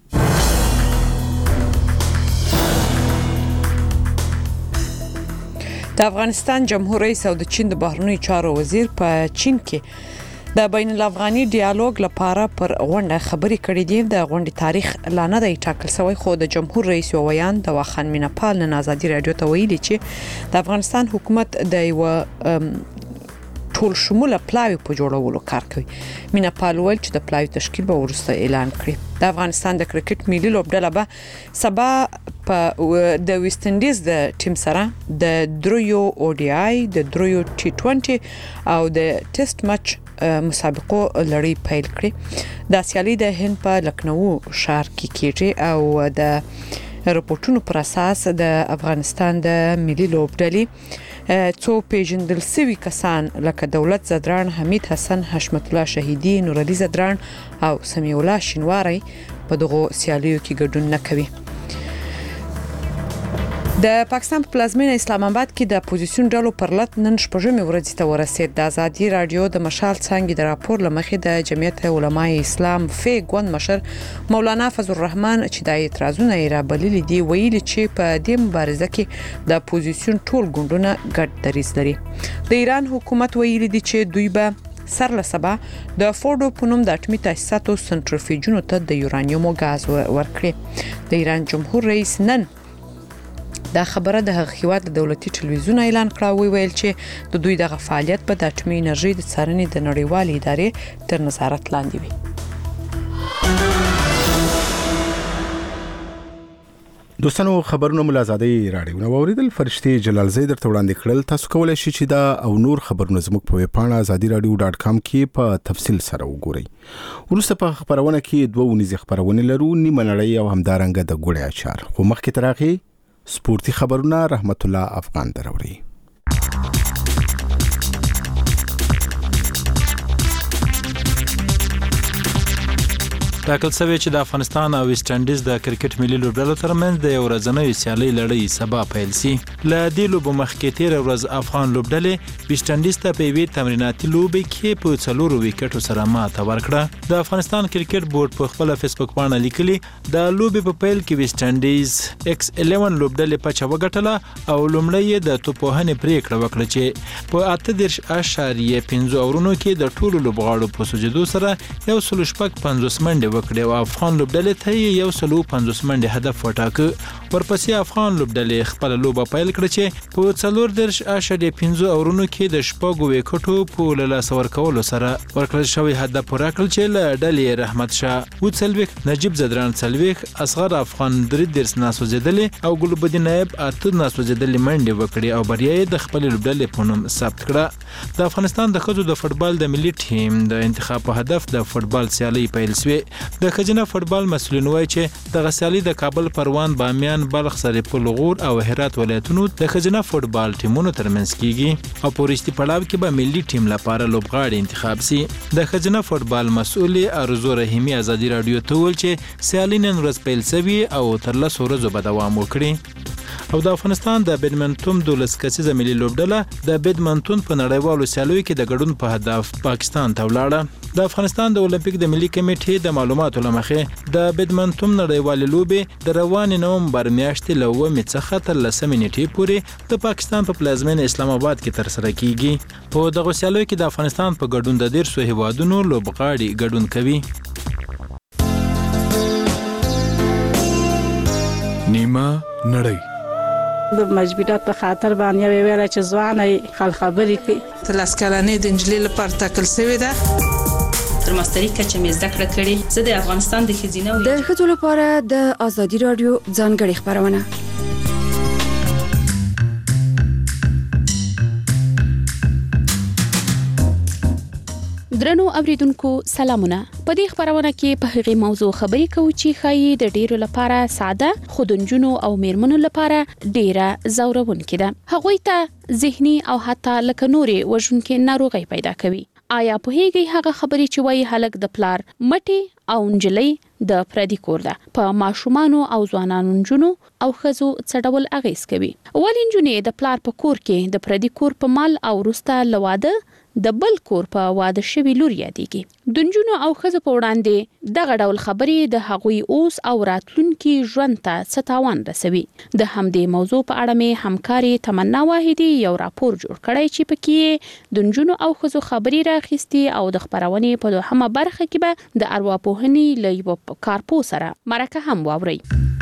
د افغانستان جمهور رئیس او د چین د بهرنیو چارو وزیر په چین کې د بین الافغاني ډیالوګ لپاره پر غونډه خبرې کړې دي. د غونډې تاریخ لا نه دی ټاکل شوی، خو د جمهور رئیس ویان د واخان میناپال نن ازادي رادیو ته ویلي چې د افغانستان حکومت د یو ټول شموله پلاوی په جوړولو کار کوي. میناپال ویل چې د پلاوی تشکیل به ورسته اعلان کړي. د افغانستان د کرکټ ملي لوبډله به سبا په د ویسټ انډیز د ټیم سره د دریو او ډي آی د دریو ټي عشر او د ټیسټ مچ مسابقو لړۍ پیل کړي. د سیالي د هند په لکنو ښار کې کېږي او د راپورټونو پر اساس د افغانستان د ملي لوبډلې څو پیژندل شوي کسان لکه دولت زدران، حمید حسن، حشمت الله شهیدی، نور علي زدران او سمیع الله شینواری په دغه سیالیو کې ګډون نه کوي. د پاکستان په پلازمینه اسلام آباد کې د اپوزیسیون ډلو پر لټ نن شپږمې ورځ ته ورسید. د ازادي رادیو د مشال څنګه د راپور لمخې د جمعیت علماء اسلام فی ګوند مشر مولانا فضل الرحمن چې د اعتراضونه را بللي دي ویلي چې په دې مبارزه کې د اپوزیسیون ټول ګوندونه ګډ دریځ لري. د ایران حکومت ویلي دي چې دوی به سر له سبا د فورډو په نوم د اټومي تاسیساتو سنټریفیوژونو ته د یورانیوم غاز ورکړي. د ایران جمهور رئیس نن دا خبره د هغه د دولتي ټلویزیون اعلان کړ او ویل چې د دوی دغه فعالیت په د اټومي انرژي د څارنې د نړیوالې ادارې تر نظارت لاندې وي. دوستانو خبرونه ملازادي راډیو نو اوریدل. فرشتي جلالزی درته وړاندې کړل. تاسو کولای شئ چې دا او نور خبرونه زموږ په ویب پاڼه ازادي رادیو ډاټ کام کې په تفصیل سره وګورئ. ورسته په خبرونه کې دوه ونیزه خبرونه لرو، نیمه نړۍ او همدارنګه د ګوړې اچار. خو مخکې ترغه سپورتي خبرونه رحمت الله افغان دروړي. ټاکل شوی چې د افغانستان او ویسټ انډیز د کرکټ ملي لوبډلو ترمنځ د یو ورځنۍ سیالۍ لړۍ سبا پیل شي. له دې لوبو مخکې تیر ورځ افغان لوبډلې ویسټ انډیز ته په یوې تمریناتي لوبې کې په څلورو وکټو سره ماته ورکړه. د افغانستان کرکټ بورډ په خپل فیسبوک باندې لیکلي د لوبې په پیل کې ویسټ انډیز ایکس الیون لوبډلې پچه وګټله او لومړی د توپوهنې پریکړه وکړه چې په اته دېرش اعشاریه پنځه اورونو کې د ټولو لوبغاړو په سجدو سره یو سل شپږ پنځوس منډې وکړې او افغان لوبډلې ته یو سل پنځوس منډې هدف وټاکه. ورپسې افغان لوبډلې خپل لوبه پیل کړه چې په څلور دېرش اعشاریه پنځه اورونو کې د شپږو وکټو په لاس ورکولو سره ورکړل شوی هدف ورکړل چې له ډلې رحمت شاه و څلويخ، نجیب زدران څلويخ، اصغر افغان درې دېرش ناسوځیدلې او ګلبدین نایب اته ناسوځیدلې منډې وکړې او بریا یې د خپل لوبډلې په نوم ثبت کړه. د افغانستان د ښځو د فوټبال د ملي ټیم د انتخاب په هدف د فوټبال سیالي پیل شوې. د خجنه فوټبال مسؤلین وایي چې د غسالي د کابل، پروان، بامیان، بلخ، سرپل، غور او هرات ولایتونو د خجنه فوټبال ټیمونو ترمنځ کیږي او په وروستي پړاو کې به ملي ټیم لپاره لوبغاړي انتخاب شي. د خجنه فوټبال مسؤل ارزو رحیمی ازادي رادیو ته ویل چې سیالي نن ورځ پیل شوی او تر لسو ورځو به دوام وکړي. او د افغانستان د بیډمنټون دولس کسیزه ملي لوبډله د بیډمنټون په نړیوالو سیالیو کې د ګډون په هدف پاکستان ته ولاړه. د افغانستان د اولمپیک د ملي کمیټې د معلوماتو لمخې د بیډمنټون نړیوالې لوبې د روان نومبر میاشتې له اوومې څخه تر لسمې نیټې پورې د پاکستان په پلازمینه اسلام آباد کې ترسره کیږي. په دغه سیالیو کې د افغانستان په ګډون د دیرشو هیوادونو لوبغاړي ګډون کوي. نیمه نړۍ د مجبورات په خاطر باندې ویل چې ځواني خل خبرې کوي. تلاس کلنې د انجلۍ لپاره ټاکل شوې ده. تر ماستري کچه مې زده کړه کړې. زه د افغانستان د ښځینه د ښځو لپاره د ازادي رادیو ځانګړې خبرونه درنو اوریدونکو سلامونه. په دې خبرونه کې په هغه موضوع خبرې کوو چې خایي د ډیرو لپاره ساده، خودنجونو او میرمنو لپاره ډیره زورونکې ده. هغوی ته ذهني او حتی لکه نورې وژونکې ناروغي پیدا کوي. آیا په هغه هغه خبرې چې وایي هلک د پلار مټي او انجلۍ د پردي کور ده په ماشومانو او ځوانانو نجونو او خزو څډول اغیز کوي؟ ولې نجونې د پلار په کور کې د پردي کور په مال او رستا لواده د بل کور په واده شوی لور یادېږي؟ د نجونو او خزو په وړاندې دغه ډول خبرې د هغوی اوس او راتلونکي ژوند ته څه تاوان رسوي؟ د همدې موضوع په اړه مې همکاري تمنا واحدي یو راپور جوړ کړی چې پکې د نجونو او خزو خبرې راخستي او د خبرونې په دوهمه برخه کې به د ارواپوهنې له یو کارپو سره مرکه هم واورئ.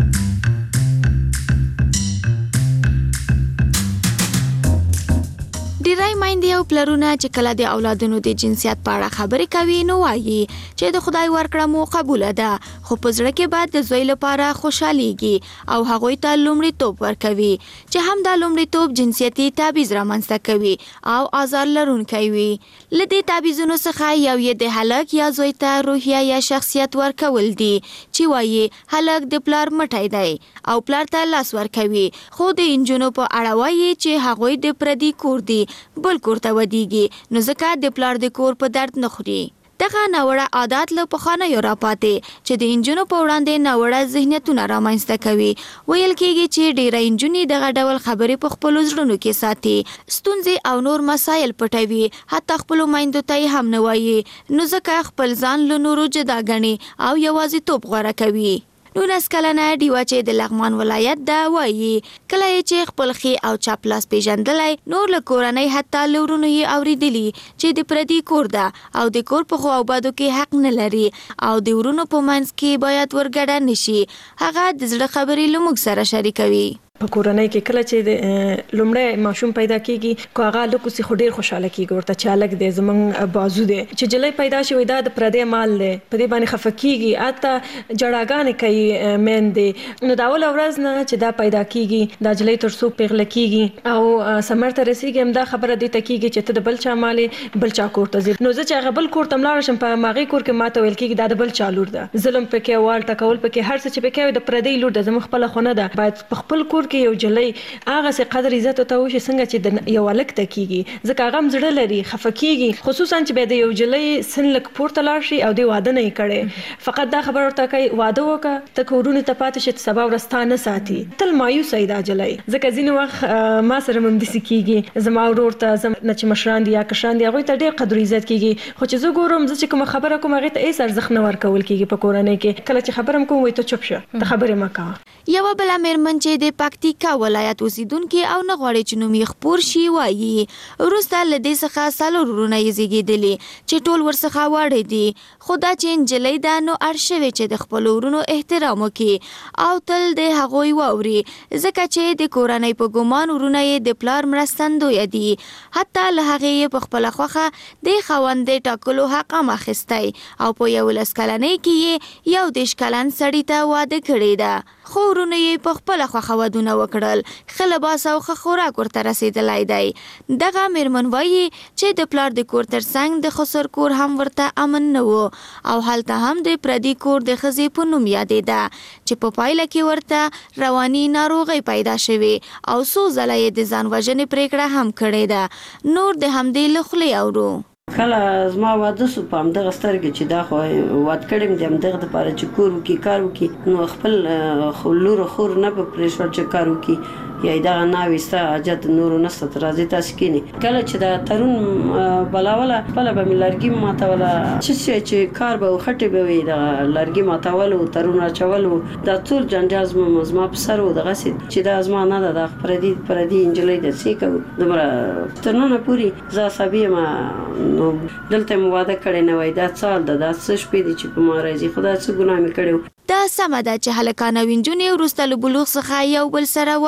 ډیری مایندې او پلرونه چې کله د اولادونو د جنسیت په اړه خبرې کوي نو وایي چې د خدای ورکړه مو قبوله ده، خو په زړه کې بعد د زوی لپاره خوشحاليږي او هغوی ته لومړیتوب ورکوي چې هم دا لومړیتوب جنسیتي تابعیض رامنځته کوي او آزار لرونکی وي. له دې تابعیضونو څخه یو یې د هلک یا زوی ته روحیه یا شخصیت ورکول دي چې وایي هلک د پلار مټی دی او پلار ته لاس ورکوي، خو د انجونو په اړه وایي چې هغوی د پردي کور دي بل کور ته ودیږي، نو ځکه د پلار د کور په درد نه خوري. دغه ناوړه عادت له پخوانیو راپاتې چې د انجونو په وړاندې ناوړه ذهنیتونه رامنځته کوي. ویل کېږي چې ډېره انجونې دغه ډول خبرې په خپلو زړونو کې ساتي، ستونزې او نور مسایل پټوي، حتی خپلو میندو ته یې هم نه وایي، نو ځکه خپل ځان له نورو جدا ګڼي او یوازیتوب غوره کوي. نولس کلنه ډیوه چې د لغمان ولایت ده وایي کله چې خپل خي او چپ لاس پیژندلی نور له کورنۍ حتی له ورونو یې اورېدلي چې د پردي کور ده او د کور په ښو او بدو کې حق نه لري او د ورونو په منځ کې باید ورګډه نشي. هغه د زړه خبرې له موږ سره شریکوي. په کورنۍ کې کله چې د لومړی ماشوم پیدا کیږي کو هغه لکه سي خو ډیر خوشاله کیږي ورته چې الګ دې زمون بازو دې چې جلې پیدا شوی دا د پردې مال له په دې باندې خفکیږي اته جړاګانې کوي مین دې نو دا ول ورځ نه چې دا پیدا کیږي دا جلې تر څو پیغله کیږي او سمرته رسیږي هم دا خبره دې تکیږي چې ته د بل چا مالې بل چا کوړه ځي نو زه چې غبل کوړه تملار شم په ماغي کور کې ماته ویل کیږي دا د بل چا لور ده ظلم پکې وال ټکول پکې هر څه چې پکې د پردې لور ده زمو خپل خونه ده باید په خپل کور کې یو جلې هغه سي قدر عزت ته وشي څنګه چې یو الک تکیږي ځکه هغه مزړه لري خفکیږي خصوصا چې به د یو جلې سن لک پورته لاړ شي او د واده نه کړي فقط دا خبر ورته کوي واده وکړه ته کورونه ته پاتې شي سبا ورستانه ساتي تل مایوس ایدا جلې ځکه ځینې وخت ما سره مم دي کیږي زما ورور ته زم نه چې مشران دي یا کشان دي هغه ته ډېر قدر عزت کیږي خو چې زه ګورم چې کوم خبره کوم هغه ته ایس ارزښت نه ورکول کیږي په کورنۍ کې کله چې خبرم کوم وي ته چوپ شه ته خبره مکا. یو بل میرمن چې د پکتیکا ولایت اوسیدونکو او نه غواړي چې نوم یې خپور شي وایي وروسته له دې څخه څلور ورونه یې زیږېدلي چې ټول ورڅخه واړه دي خو دا چې نجلۍ ده نو اړ شوې چې د خپلو ورونو احترام وکړي او تل د هغوی واوري ځکه چې د کورنۍ په ګمان ورونه یې د پلار مرستندویه دي حتی له هغې یې په خپله خوښه د خاوندې ټاکلو حق هم اخیستی او په یولس کلنۍ کې یې یو دېرش کلن سړي ته واده کړې ده خو ورونه یې په خپله خوښه ودونه وکړل ښه لباس او ښه خوراک ورته رسېدلی دی. دغه میرمن وایي چې د پلار د کور تر څنګ د خسر کور هم ورته امن نه و او هلته هم د پردي کور د ښځې په نوم یادېده چې په پایله کې ورته رواني ناروغۍ پیدا شوې او څو ځله یې د ځان وژنې پرېکړه هم کړې ده. نور د همدې له خولې اورو. کله زما واده سو په همدغه سترګې چې دا خو واده کړم د همدغه لپاره چې کور وکړي کار وکړي نو خپل لور خور نه په پرېښور چې کار وکړي یا دا ناوي ستا حاجت نور نسته راځي تاسو کینی کله چې دا ترون بلاوله بل به ملارګي ماتوله چې چې کار به خټه به وي دا لارګي ماتول او ترون چول دا ټول جنجال زما په سر و دغه چې دا زما نه دا پردي پردي انجلې د سې کو دمره ترونه پوری ز صاحب ما نو دلته مواده کړي نه وای دا څال دا څه شپې دي چې په ما راځي خدای څه ګناه مې کړو. دا سمه ده چې هلکان او نجونې وروسته له بلوغ څخه یو بل سره واده کوي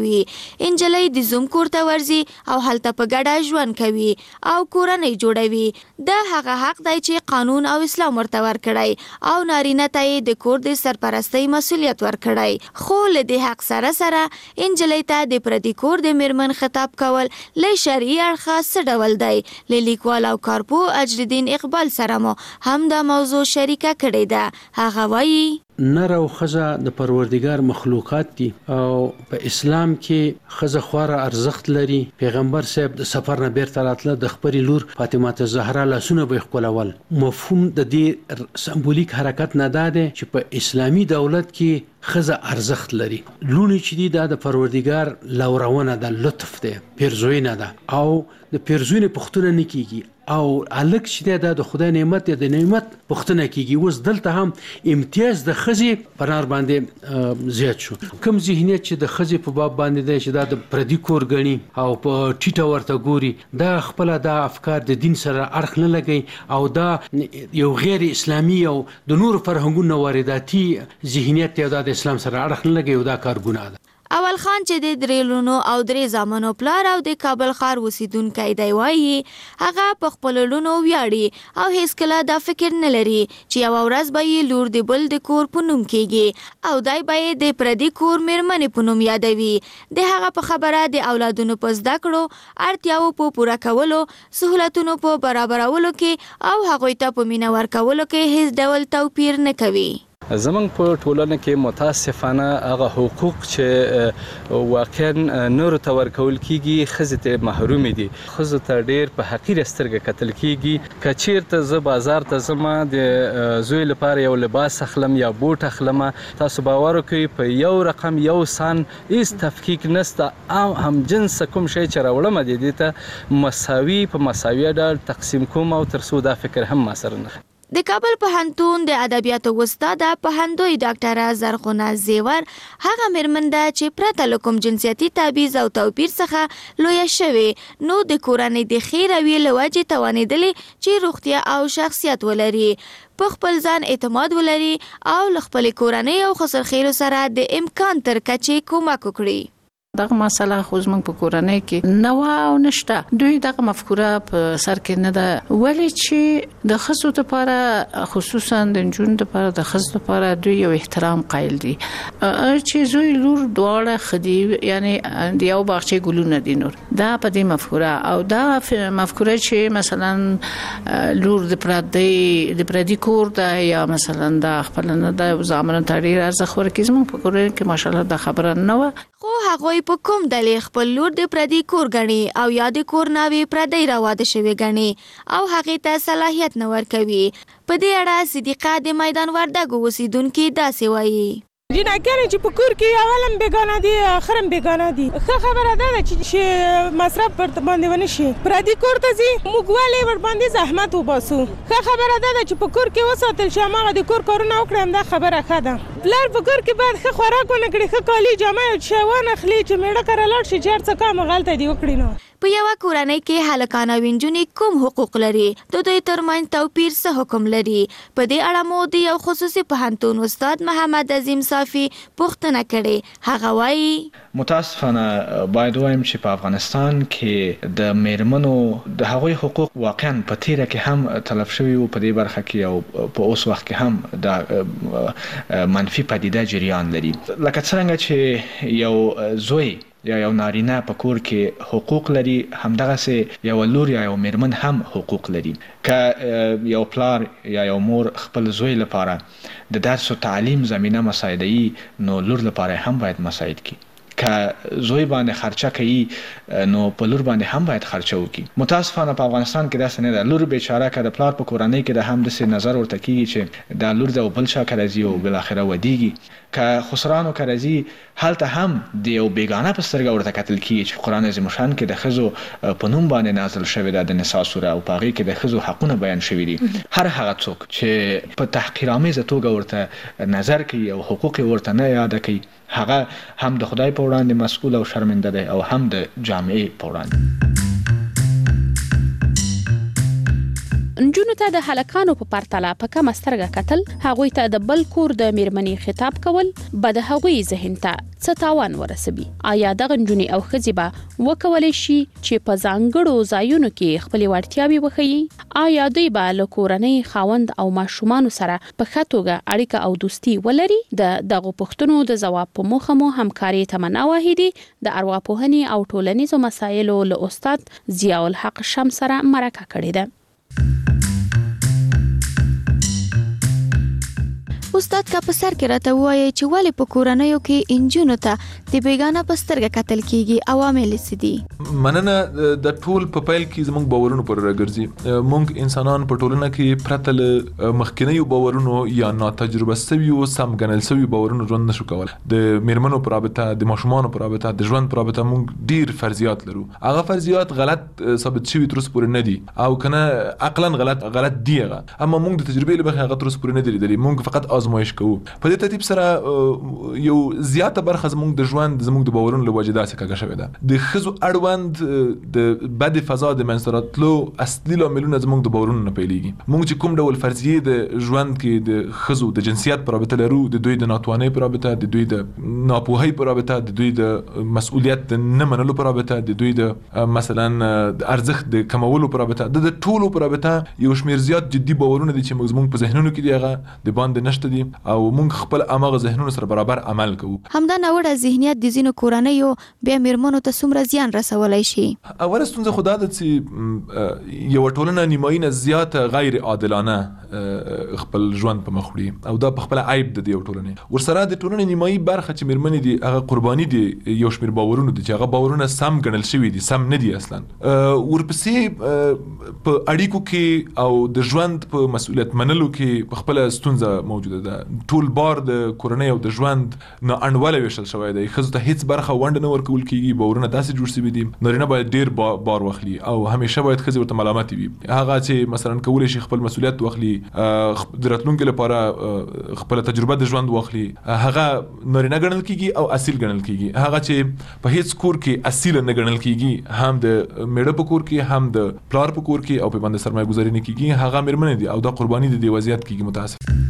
کوي. انجلۍ د زوم کور ته ورځي او هلته په ګډه ژوند کوي او کورنۍ جوړوي. دا هغه حق دی چې قانون او اسلام ورته ورکړی او نارینه ته یې د کور د سرپرستۍ مسؤلیت ورکړی. خو له دې حق سره سره انجلۍ ته د پردي کور د میرمن خطاب کول له شرعي اړخه څه ډول دی. له لیکوال او کارپو اجرالدین اقبال سره مو هم دا موضوع شریکه کړې ده. هغه وایي نر او ښځه د پروردګار مخلوقات دي او په اسلام کې ښځه خورا ارزښت لري. پیغمبر صاحب د سفر نه بیرته راتله د خپلې لور فاطمه زهرا لاسونه به یې ښکلول. مفهوم د دې سمبولیک حرکت نه دا دی چې په اسلامي دولت کې ښځه ارزښت لري. لوڼې چې دي دا د پروردګار لورونه ده، لطف دی، پیرزوینه ده او د پیرزوینې پوښتنه نه کیږي او الک چې دا د خدای نعمت دی، د نعمت پوښتنه کیږي. اوس دلته هم امتیاز د ښځې په نار باندې زیات شو. کوم ذهنیت چې د ښځې په باب باندې دی چې دا د پردي کور ګڼي او په ټیټه ورته ګوري، دا خپله دا افکار د دین سره اړخ نه لګي او دا یو غیر اسلامي او د نورو فرهنګونو وارداتي ذهنیت دی او دا د اسلام سره اړخ نه لګي او دا کار ګناه ده. اول خان چې د درې لونو او درې زامنو پلار او د کابل ښار اوسیدونکی دی وایي هغه په خپلو لونو ویاړي او هیڅکله دا فکر نه لري چې یوه ورځ به یې لور د بل د کور په نوم کیږي او دی به یې د پردي کور میرمنې په نوم یادوي. د هغه په خبره د اولادونو په زده کړو، اړتیاو په پوره کولو، سهولتونو په برابرولو کې او هغوی ته په مینه ورکولو کې هیڅ ډول توپیر نه کوي. زمونږ په ټولنه کې متاسفانه هغه حقوق چې واقعا نورو ته ورکول کیږي ښځې ته محرومې دي. ښځو ته ډېر په حقیره سترګه کتل کیږي. که چیرته زه بازار ته ځم د زوی لپاره یو لباس اخلم یا بوټ اخلم، تاسو باور وکړئ په یو رقم یو سان هیڅ تفکیک نسته او هم جنس کوم شی چې راوړم د دې ته مساوي په مساوي ډول تقسیم کوم او تر څو دا فکر هم ما سره نه. د کابل پوهنتون د ادبیاتو استاده پوهندوی ډاکټره زرغونه زیور هغه میرمن ده چې پرته له کوم جنسیتي تبعیض او توپیر څخه لویه شوې نو د کورنۍ د ښې رویې له وجې توانېدلې چې روغتیا او شخصیت ولري، په خپل ځان اعتماد ولري او له خپلې کورنۍ او خسرخیلو سره د امکان تر کچې کومک وکړي. دغه مسله خو زموږ په کورنۍ کې نه وه او نشته. دوی دغه مفکوره په سر کې نه ده، ولې چې د ښځو لپاره خصوصا د نجونو لپاره د ښځو لپاره دوی یو احترام قایل دي چې زوی لور دواړه ښه دي، یعنی د یو باغچې ګلونه دي نور. دا په دې مفکوره او دا مفکوره چې مثلا لور د پردي د پردي کور ده یا مثلا د خپل نه د زامنو ته ډېر ارزښت ورکوي، زموږ په کورنۍ کې ماشاءالله دا خبره نه وه. خو هغوی په کوم دلیل خپل لور د پردي کور ګڼي او یا د کور ناوې پردی راواده شوې ګڼي او هغې ته صلاحیت نه ورکوي. په دې اړه صدیقه د میدان وردګو اوسیدونکي داسې وایي جنکانې چې په کور کې اولم بیگانه دي اخرم بیگانه دي. ښه خبره ده چې مصرف پر باندې ونه شي، پردي کور ته ځي موږ ولې ور باندې زحمت وباسو. ښه خبره ده چې په کور کې وساتل شي، هغه د کور کارونه وکړي، همدا خبره ښه ده. پلار په کور کې باید ښه خوراک ونه کړي، ښه کالي جامه او شی ونه اخلي چې میړه کره لاړ شي چې هر څه کار هغلته دې وکړي. نو په یوه کورنۍ کې هلکان او نجونې کوم حقوق لري، د دوی ترمنځ توپیر څه حکم لري؟ په دې اړه مو د یو خصوصي پوهنتون استاد محمد عظیم صافي پوښتنه کړې. هغه وایي متاسفانه باید وایم چې په افغانستان کې د میرمنو د هغوی حقوق واقعا په تیره کې هم تلف شوي وو، په دې برخه کې او په اوس وخت کې هم د منفي پدیده جریان لري. لکه څرنګه چې یو زوی یا یو نارینه په کور کې حقوق لري، همدغسې یو لور یا یو میرمن هم حقوق لري. که یو پلار یا یو مور خپل زوی لپاره د درس و تعلیم زمینه مساعده‌ای نو لور لپاره هم باید مساعد کی. که زوی باندې خرچه کوي نو په لور باندې هم باید خرچه وکړي. متاسفانه په افغانستان کې داسې نه ده. لور بیچاره که د پلار په کورنۍ کې د هم داسې نظر ورته کیږي چې دا لور د بل چا که راځي او بالاخره ودیږي. که خسرانو که راځي هلته هم د یو بیګانه په سترګه ورته کتل کیږي چې قرآن عظیم الشان کې د ښځو په نوم باندې نازل شوی ده د نساء سوره او په هغې کې د ښځو حقونه بیان شوي دي. هر هغه څوک چې په تحقیرآمیزه توګه ورته نظر کوي او حقوق یې ورته نه یاده کوي، هغه هم د خدای په وړاندې مسؤل او شرمنده دی او هم د جامعې په وړاندې. نجونو ته د هلکانو په پرتله په کم سترګه کتل، هغوی ته د بل کور د میرمنې خطاب کول به د هغوی ذهن ته څه تاوان ورسوي. آیا دغه نجونې او ښځې به وکولی شي چې په ځانګړو ځایونو کې خپلې وړتیاوې وښیي؟ آیا دوی به له کورنۍ، خاوند او ماشومانو سره په ښه توګه اړیکه او دوستي ولري؟ د دغو پوښتنو د ځواب په موخه مو همکاري تمنا واحدي د ارواپوهنې او ټولنیزو مسایلو له استاد ضیاء الحق شمس سره مرکه کړې ده. استاد کا په سر کې راته وایي چې ولې په کورنیو کې انجونو ته د بیګانه په سترګه کتل کیږي، عوامل څه دي؟ مننه. د ټول په پیل کې زموږ باورونو پر راګرځي. موږ انسانان په ټولنه کې پرته له مخکینیو باورونو یا ناتجربه شویو سم ګڼل شویو باورونو ژوند نشو کولای. د میرمنو پر رابطه، د ماشومانو پر رابطه، د ژوند پر رابطه موږ ډیر فرضیات لرو. هغه فرضیات غلط ثابت شوي تر اوسه پورې نه دي او کنه عقلاً غلط غلط دی هغه، اما موږ د تجربې له مخې هغه تر اوسه پورې نه دي لیدلي. موږ فقط آزمایش کوو. په دې ترتیب سره یو زیاته برخه زموږ د ژوند زموږ د باورونو له وجې داسې کږه شوې ده. د ښځو اړوند د بد فضا د منځته راتلو اصلي لاملونه زموږ د باورونو نه پیلېږي. موږ چې کوم ډول فرضیې د ژوند کې د ښځو د جنسیت پر رابطه لرو، د دوی د ناتوانۍ پر رابطه، د دوی د ناپوهۍ پر رابطه، د دوی د مسؤلیت د نه منلو پر رابطه، د دوی د مثلا د ارزښت د کمولو پر رابطه، د ټولو پر رابطه یو شمېر زیات جدي باورونه دي چې موږ په ذهنونو کې دي، هغه د باندې نشته دي او موږ خپل امغه ذهنونو سره برابر عمل کوو. همدا نوړه ذهنیت د زینو کورنیو بیا میرمنو ته څومره زیان رسولای شي؟ اوله ستونزه خو دا ده چې یو ټولنه نیمایي نه زیاته غیر عادلانه خپل ژوند په مخ وړي او دا په خپل عیب د دې ټولنې. ورسره د ټولنې نیمایي برخه چې میرمنې دي هغه قرباني دي یو شمېر باورونو دي چې هغه باورونه سم ګڼل شوي دي، سم نه دي اصلا. ورپسې په اړیکو کې او د ژوند په مسؤلیت منلو کې خپل ستونزه موجوده ده. ټول بار د کورنۍ او د ژوند نه انډوله ویشل شوی دی. ښځو ته هیڅ برخه ونډه نه ورکول کیږي. باورونه داسې جوړ شوي دي نارینه باید ډیر بار واخلي او همیشه باید ښځې ورته ملامتې وي. هغه چې مثلا کولی شي خپل مسؤلیت واخلي، د راتلونکي لپاره خپل تجربه د ژوند واخلي، هغه نارینه ګڼل کیږي او اصیل ګڼل کیږي. هغه چې په هیڅ کور کې اصیل نه ګڼل کیږي، هم د میړه په کور کې هم د پلار په کور کې او په باندې سرمایه گذاري نه کیږي، هغه میرمنې دي او دا قرباني د دې وضعیت کیږي. متاسف.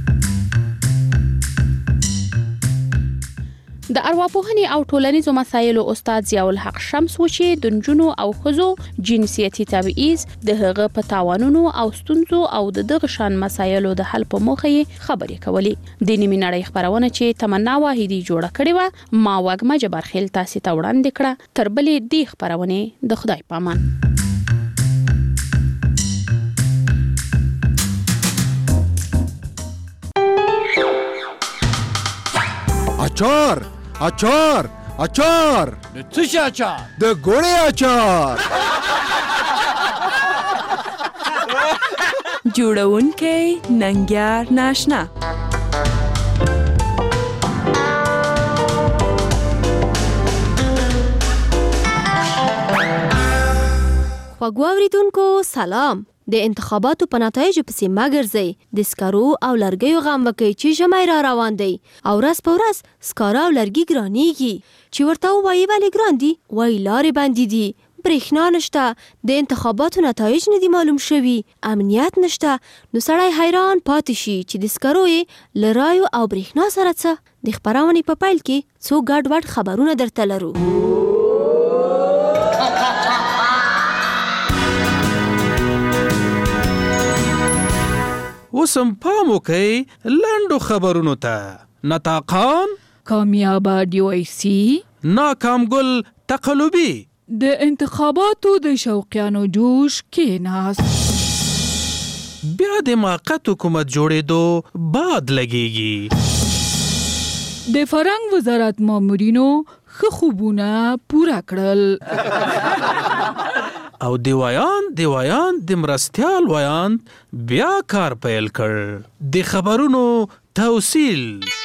د ارواپوهنې او ټولنیزو مسایلو استاد ضیاء الحق شمس و چې د نجونو او ښځو جنسیتي تبعیض د هغه په تاوانونو او ستونزو او د دغه شان مسایلو د حل په موخه یې خبرې کولې. د نیمې نړۍ خبرونه چې تمنا واحدي جوړه کړې وه ما وږمه جبارخیل تاسې ته وړاندې کړه. تر بلې دې خبرونې د خدای پامان. اچار اچار اچار د څه شي اچار؟ د ګوړې اچار. جوړونکی ننګیار ناشنا. خوږو اوریدونکو سلام. د انتخاباتو په نتایجو پسې مه ګرځئ. د سکرو او لرګیو غم وکئ چې ژمی را روان دی او ورځ په ورځ سکاره او لرګي ګرانیږي. چې ورته ووایي ولې ګران دي، وایي لارې بندې دي، برېښنا نشته، د انتخاباتو نتایج نه دي معلوم شوي، امنیت نشته. نو سړی حیران پاتې شي چې د سکرو یې له رایو او برېښنا سره څه. د خپرونې په پیل کې څو ګډ وډ خبرونه درته لرو. اوسم پام وکئ لنډو خبرونو ته. نطاقان کامیاب ډیوایسي، ناکام ګل تقلبي، د انتخاباتو د شوقیانو جوش کېناست، بیا د موقت حکومت جوړېدو باد لګېږي، د فرهنګ وزارت مامورینو ښه خوبونه پوره کړل او دیوایان دیوایان د مرستیال وایان بیا کار پیل کړ. د خبرونو توصیل.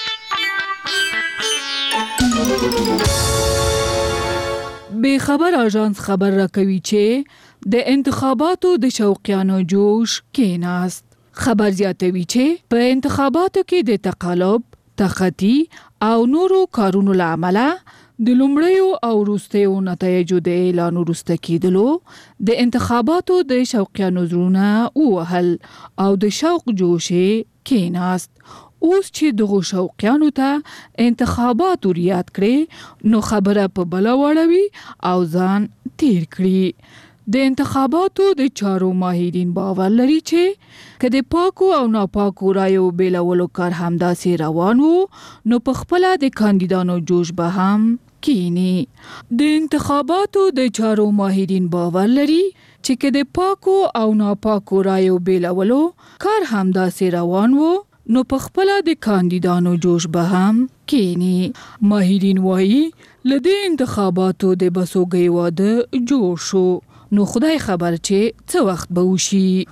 بے خبر آژانس خبر راکوي چې د انتخاباتو د شوقیانو جوش کېناست. خبر زیاتوي چې په انتخاباتو کې د تقلب، تخطي او نورو کارونو له امله د لومړیو او وروستیو نتایجو د اعلان وروسته کېدلو د انتخاباتو د شوقیانو زړونه ووهل او د شوق جوش یې کېناست. اوس چې دغو شوقیانو ته انتخابات ریاد کړي نو خبره په بله واړوي او ځان تیر کړي. د انتخاباتو د چارو ماهرین باور لري چې که د پاکو او ناپاکو رایو بیلولو کار همداسې روان وو نو په خپله د کاندیدانو جوش به هم کینی. د انتخاباتو د چارو ماهرین باور لري چې که د پاکو او ناپاکو رایو بیلولو کار همداسې روان وو نو په خپله د کاندیدانو جوش به هم کینی. ماهرین وایي له دې انتخاباتو د بسوګۍ واده جوړ شو نو خدای خبر چې څه وخت به وشي.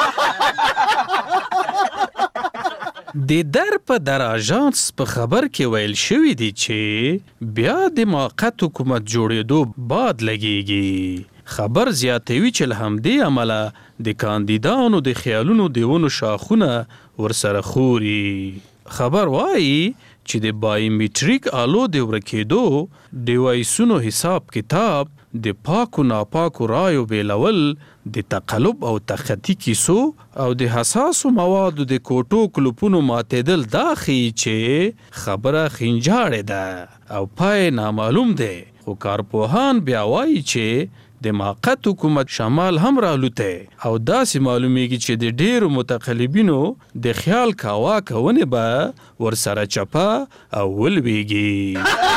د در په در اژانس په خبر کې ویل شوی دی چې بیا د موقت حکومت جوړېدو باد لګیږي. خبر زیاتوي چې له همدې امله د کاندیدانو د خیالونو د ونو شاخونه ورسره خوري. خبر وایي چې د بایومیټریک آلو د ورکېدو ډیوایسونو حساب کتاب د پاکو ناپاکو رایو بیلول د تقلب او تخطي کیسو او د حساسو موادو د کوټو کلوپونو ماتېدل دا ښیي چې خبره خینجاړې ده او پای نامعلوم دی. خو کارپوهان بیا وایي چې د موقت حکومت شمال هم رالوته او داسې معلومیږي چې د ډیرو متقلبینو د خیال کاوا کوونه به ورسره چپه او ولویږي.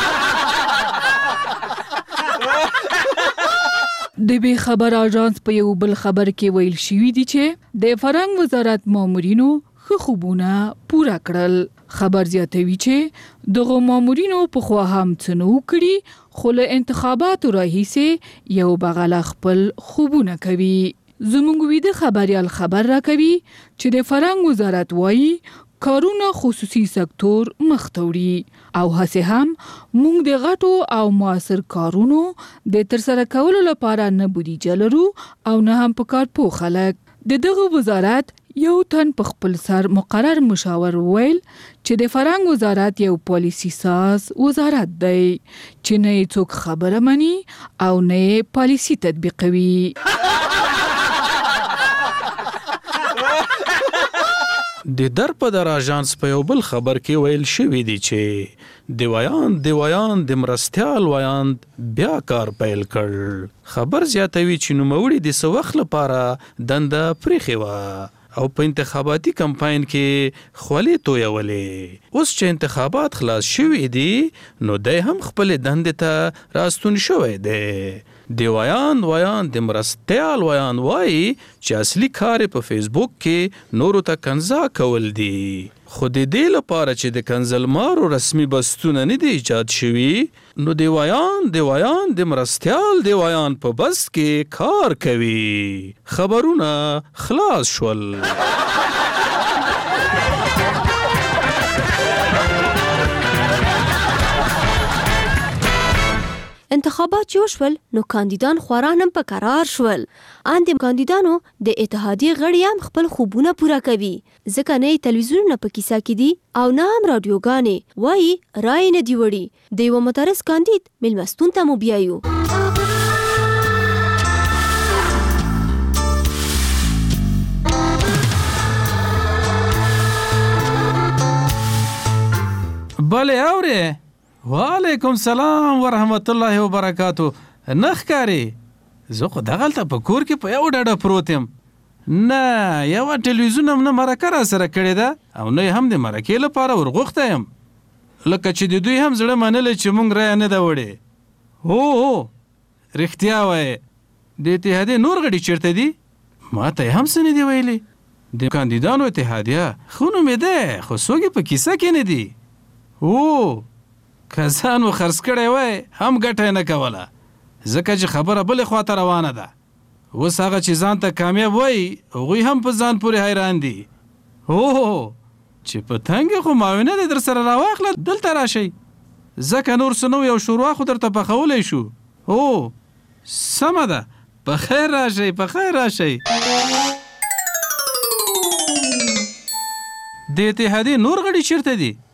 د بې خبر اژانس په یو بل خبر کې ویل شوی دی چې د فرهنګ وزارت مامورینو ښه خوبونه پوره کړل. خبر زیاتوي چې دغه مامورینو پخوا هم څه نه وکړي خو له انتخاباتو راهیسې یو بغله خپل خوبونه کوي. زموږ ویده خبریال خبر راکوي چې د فرهنګ وزارت وایي کارونه خصوصي سکتور مخ ته وړي او هڅې هم موږ د غټو او موثر کارونو د ترسره کولو لپاره نه بودیجه لرو او نه هم په کار پوه خلک. د دغه وزارت یو تن په خپل سر مقرر مشاور ویل چې د فرهنګ وزارت یو پالیسی ساز وزارت دی چې نه یې څوک خبره مني او نه یې پالیسی تطبیقوي. د در په در اژانس په یو بل خبر کې ویل شوی دی چې د ویاند د ویاند د مرستیال ویاند بیا کار پیل کړ. خبر زیاتوي چې نوموړي د څه وخت لپاره دنده پرېښې وه او په انتخاباتي کمپاین کې خولې تویولې. اوس چې انتخابات خلاص شوي دي نو دی هم خپلې دندې ته راستون شوی دی. د ویاند ویاند د مرستیال ویاند وایي چې اصلي کار په فیسبوک کې نورو ته کنځا کول دي. خو د دې لپاره چې د کنځلمارو رسمي بستونه نه دي ایجاد شوي نو د ویاند د ویاند د مرستیال د ویاند په بس کې کار کوي. خبرونه خلاص شول. انتخابات جوړ شول نو کاندیدان خوران هم په قرار شول. ان د کاندیدانو د اتحادیې غړي هم خپل خوبونه پوره کوي ځکه نه تلویزیونونه په کیسه کې دي او نه هم رادیوګانې. وایي رای نه دی وړي. د یو مترس کاندید میلمستون ته مو بیایو. بله اوره وعلیکم سلام ورحمت الله وبرکاتو. نخکاری زه خو دغلته په کور کې په یو ډډه پروت یم. نه یوه ټلویزیون هم نه مرکه را سره کړې ده او نه هم د مرکې لپاره ورغوښته یم لکه چې د دوی هم زړه منلی چې موږ رایه نه ده وړې. هو هو رښتیا وایې. د اتحادیې نور غړي چیرته دي؟ ما ته یې هم څه نه دي ویلي. د کاندیدانو اتحادیه ښه نوم یې دی خو څوک یې په کیسه کې نه دي. هو که ځان و خرڅ کړی وای هم ګټه نه کوله ځکه چې خبره بلې خواته روانه ده. اوس هغه چې ځان ته کامیاب وای هغوی هم په ځان پورې حیران دي. هو چې په تنګې خو معاونه دې در سره راواخله دلته راشئ ځکه نور څه نو یو شوروا خو درته پخولی شو. هو سمه ده په خیر راشئ په خیر راشئ. د اتحادیې نور غړي چیرته دي؟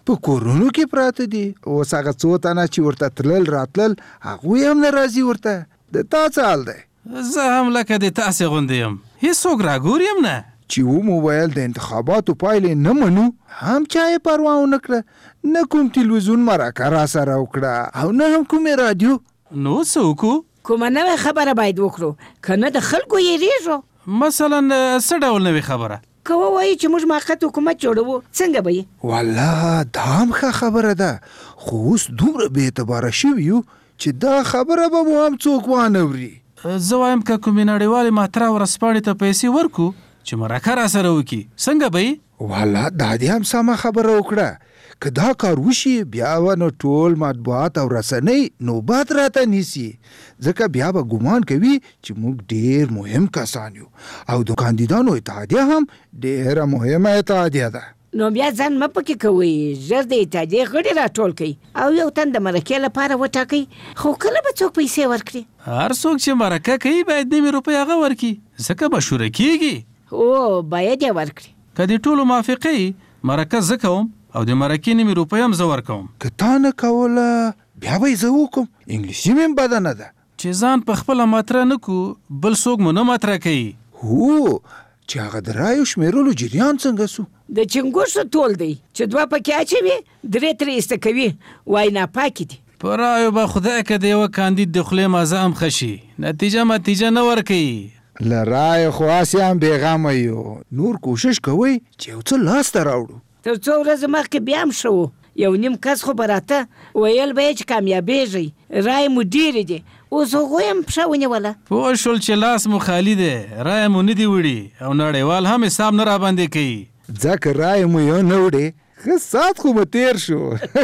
په کورونو کې پراته دي. اوس هغه څو تنه چې ورته تلل راتلل هغوی هم نه راځي ورته. د تا څه حال دی؟ زه هم لکه د تاسې غوندې یم، هېڅوک راګور یم نه. چې ومو ویل د انتخاباتو پایلې نه منو، هم چا یې پروا ونه کړه، نه کوم تلویزیون مرکه را سره وکړه او نه هم کومې رادیو. نو څه وکړو؟ کومه نوې خبره باید وکړو، که نه د خلکو یېرېږو. مثلا څه ډول نوې خبره؟ که ووایي چې موږ موقت حکومت جوړوو څنګه به یې؟ والله دا هم ښه خبره ده، خو اوس دومره بې اعتباره شوي یو چې دا خبره به مو هم څوک وانه وري. زه وایم که کومې نړیوالې مطرح ورځپاڼې ته پیسې ورکو چې مرکه را سره وکړي، څنګه به یې؟ والله دا دې هم سمه خبره وکړه، که دا کار وشي بیا به نو ټول مطبوعات او رسنۍ نوبت راته نیسي، ځکه بیا به ګمان کوي چې موږ ډېر مهم کسان یو او د کاندیدانو اتحادیه هم ډېره مهمه اتحادیه ده. نو بیا ځان مه پکې کوئ، ژر د اتحادیې غړي راټول کړئ او یو تن د مرکې لپاره وټاکئ، خو کله به څوک پیسې ورکړي؟ هر څوک چې مرکه کوي باید نوي روپۍ هغه ورکړي، ځکه مشهوره کېږي. او باید یې ورکړي. که د ټولو موافقه مرکه زه کوم او د مرکې نوي روپۍ هم زه ورکوم. که تا نه کوله بیا به یې زه وکړم، انګلیسي مې هم بده نه ده. چې ځان په خپله مطرح نه کو بل څوک مو نه مطرح کوي. هو چې هغه د رایو شمیرلو جریان څنګه سو؟ د چنګوښو تول دی چې دوه پکې اچوي درې ترې ایسته کوي، وایي ناپاکې دي. په رایو به خدای که د یوه کاندید د خولې مازه هم ښه شي، نتیجه متیجه نه ورکوي. له رایو خو هسې هم بېغمه یو، نور کوشش کوئ چې یو څه لاسته راوړو. تر څو ورځې مخکې بیا هم ښه و، یو نیم کس خو به راته ویل به یې چې کامیابېږئ، رای مو ډېرې دي، اوس هغوی هم پښه ونیوله. پوه شول چې لاس مو خالي دی، رای مو نه دي وړي او نړیوال هم حساب نه راباندې کوي. ځکه رای مو یو نه وړې، ښه ساعت خو مو تېر شو.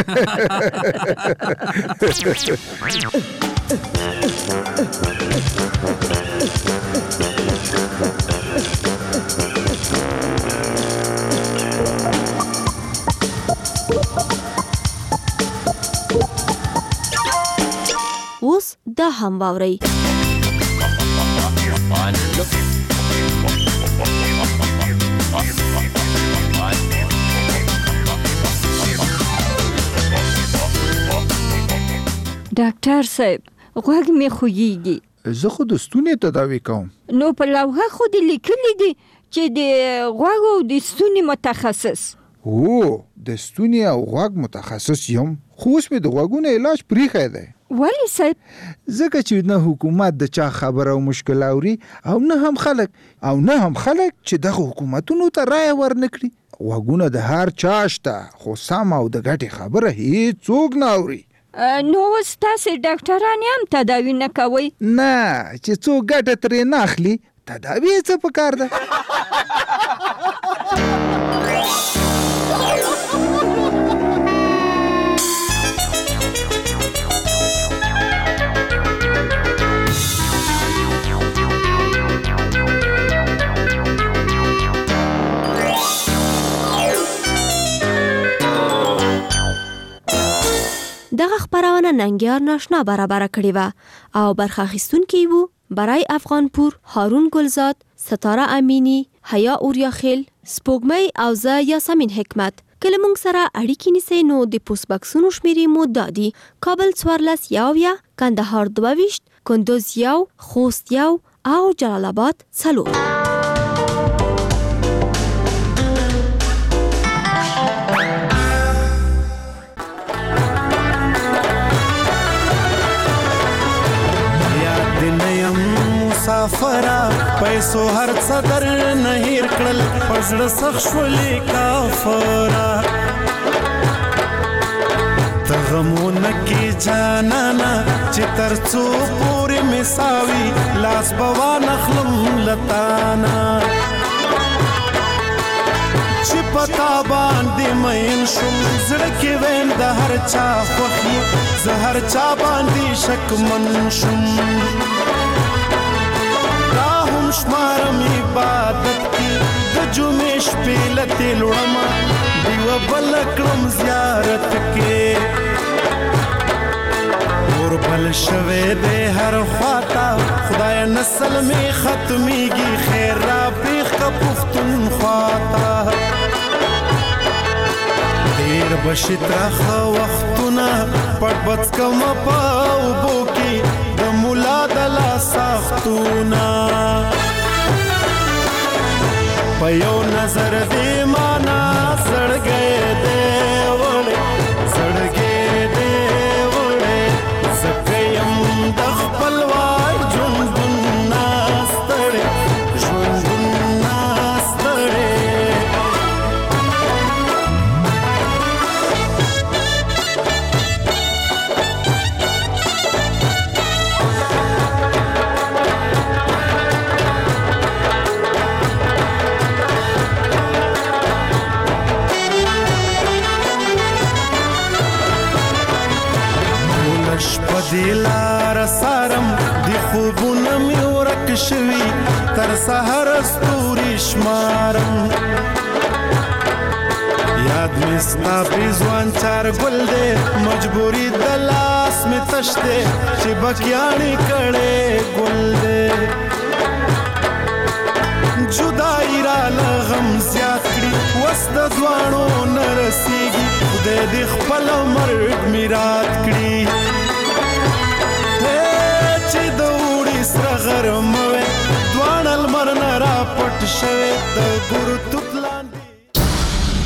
اوس دا هم واورئ. ډاکټر صاحب غوږ مې خوږیږي. زه خو د ستوني تداوي کوم. نو په لوحه خو دې لیکلي دي چې د غوږ او د ستوني متخصص. او د ستوني او غوږ متخصص یم، خو اوس مې د غوږونو علاج پریښی دی. ولې صاحب؟ ځکه چې نه حکومت د چا خبره او مشکل اوري او نه هم خلک او نه هم خلک چې دغه حکومتونو ته رایه ورنکړي. غوږونه د هر چا شته، خو سم او د ګټې خبره هیڅوک نه اوري. نو اوس تاسې ډاکټران هم تداوي نه کوئ؟ نه، چې څوک ګټه ترې نه اخلي تداوي یې څه پکار ده. دغه خبرونه ننګیار ناشنا برابر کړې و او برخه اخیستونکي وو برای افغانپور، هارون گلزاد، ستاره امینی، حیا اوریاخیل، سپوږمۍ او زه یاسمین حکمت. کله موږ سره اړیکې نیسئ نو د پوسټ بکسونو شمیرې مو دا دي: کابل څوارلس یاویا، کندهار دوه ویشت، کندوز یو، خوست یو او جلال آباد څلور. مسافرا پیسو هر صدر نه هیر کړل، پزړه سخت شولې کافرا. تغمونه کې جانانا چې تر څو پورې مساوي لاس بوا نخلم لتانا. چې پتا باندې مین شم زړه کې وین د هر چا خوښي، زه هر چا باندې شکمن شم. راهم شمارم عبادت کی د جمعې شپې لتې لوړم، دیوه بل کړم زیارت کې. اور بل شوه دې هر خواتا خدای نسل می ختمیږي، خیر را پیخ کا پختون خواتا. دیر بشي ترخه وختونه پټ بچ کم پاو بوکی د مولا د لا سختونه په یو نظر دی معنا سړګې دی وړې سړګې دی وړې زکیم د خپل وای ژوندون ناستړې ژوندون ناستړې دی لار سارم دی خوبونه می ورک شوی تر سحر ستوري شمارم یاد می ستا پیزوان چار گل دے مجبوری دلاس می تشتے چی بکیانی کڑے گل دے جدائی را لغم زیاد کری وست دوانو نرسیگی خودے دی خپل مرگ میراد کری چې د وړي سره غرموي دوان المر نه را پټ شوی د ګورتو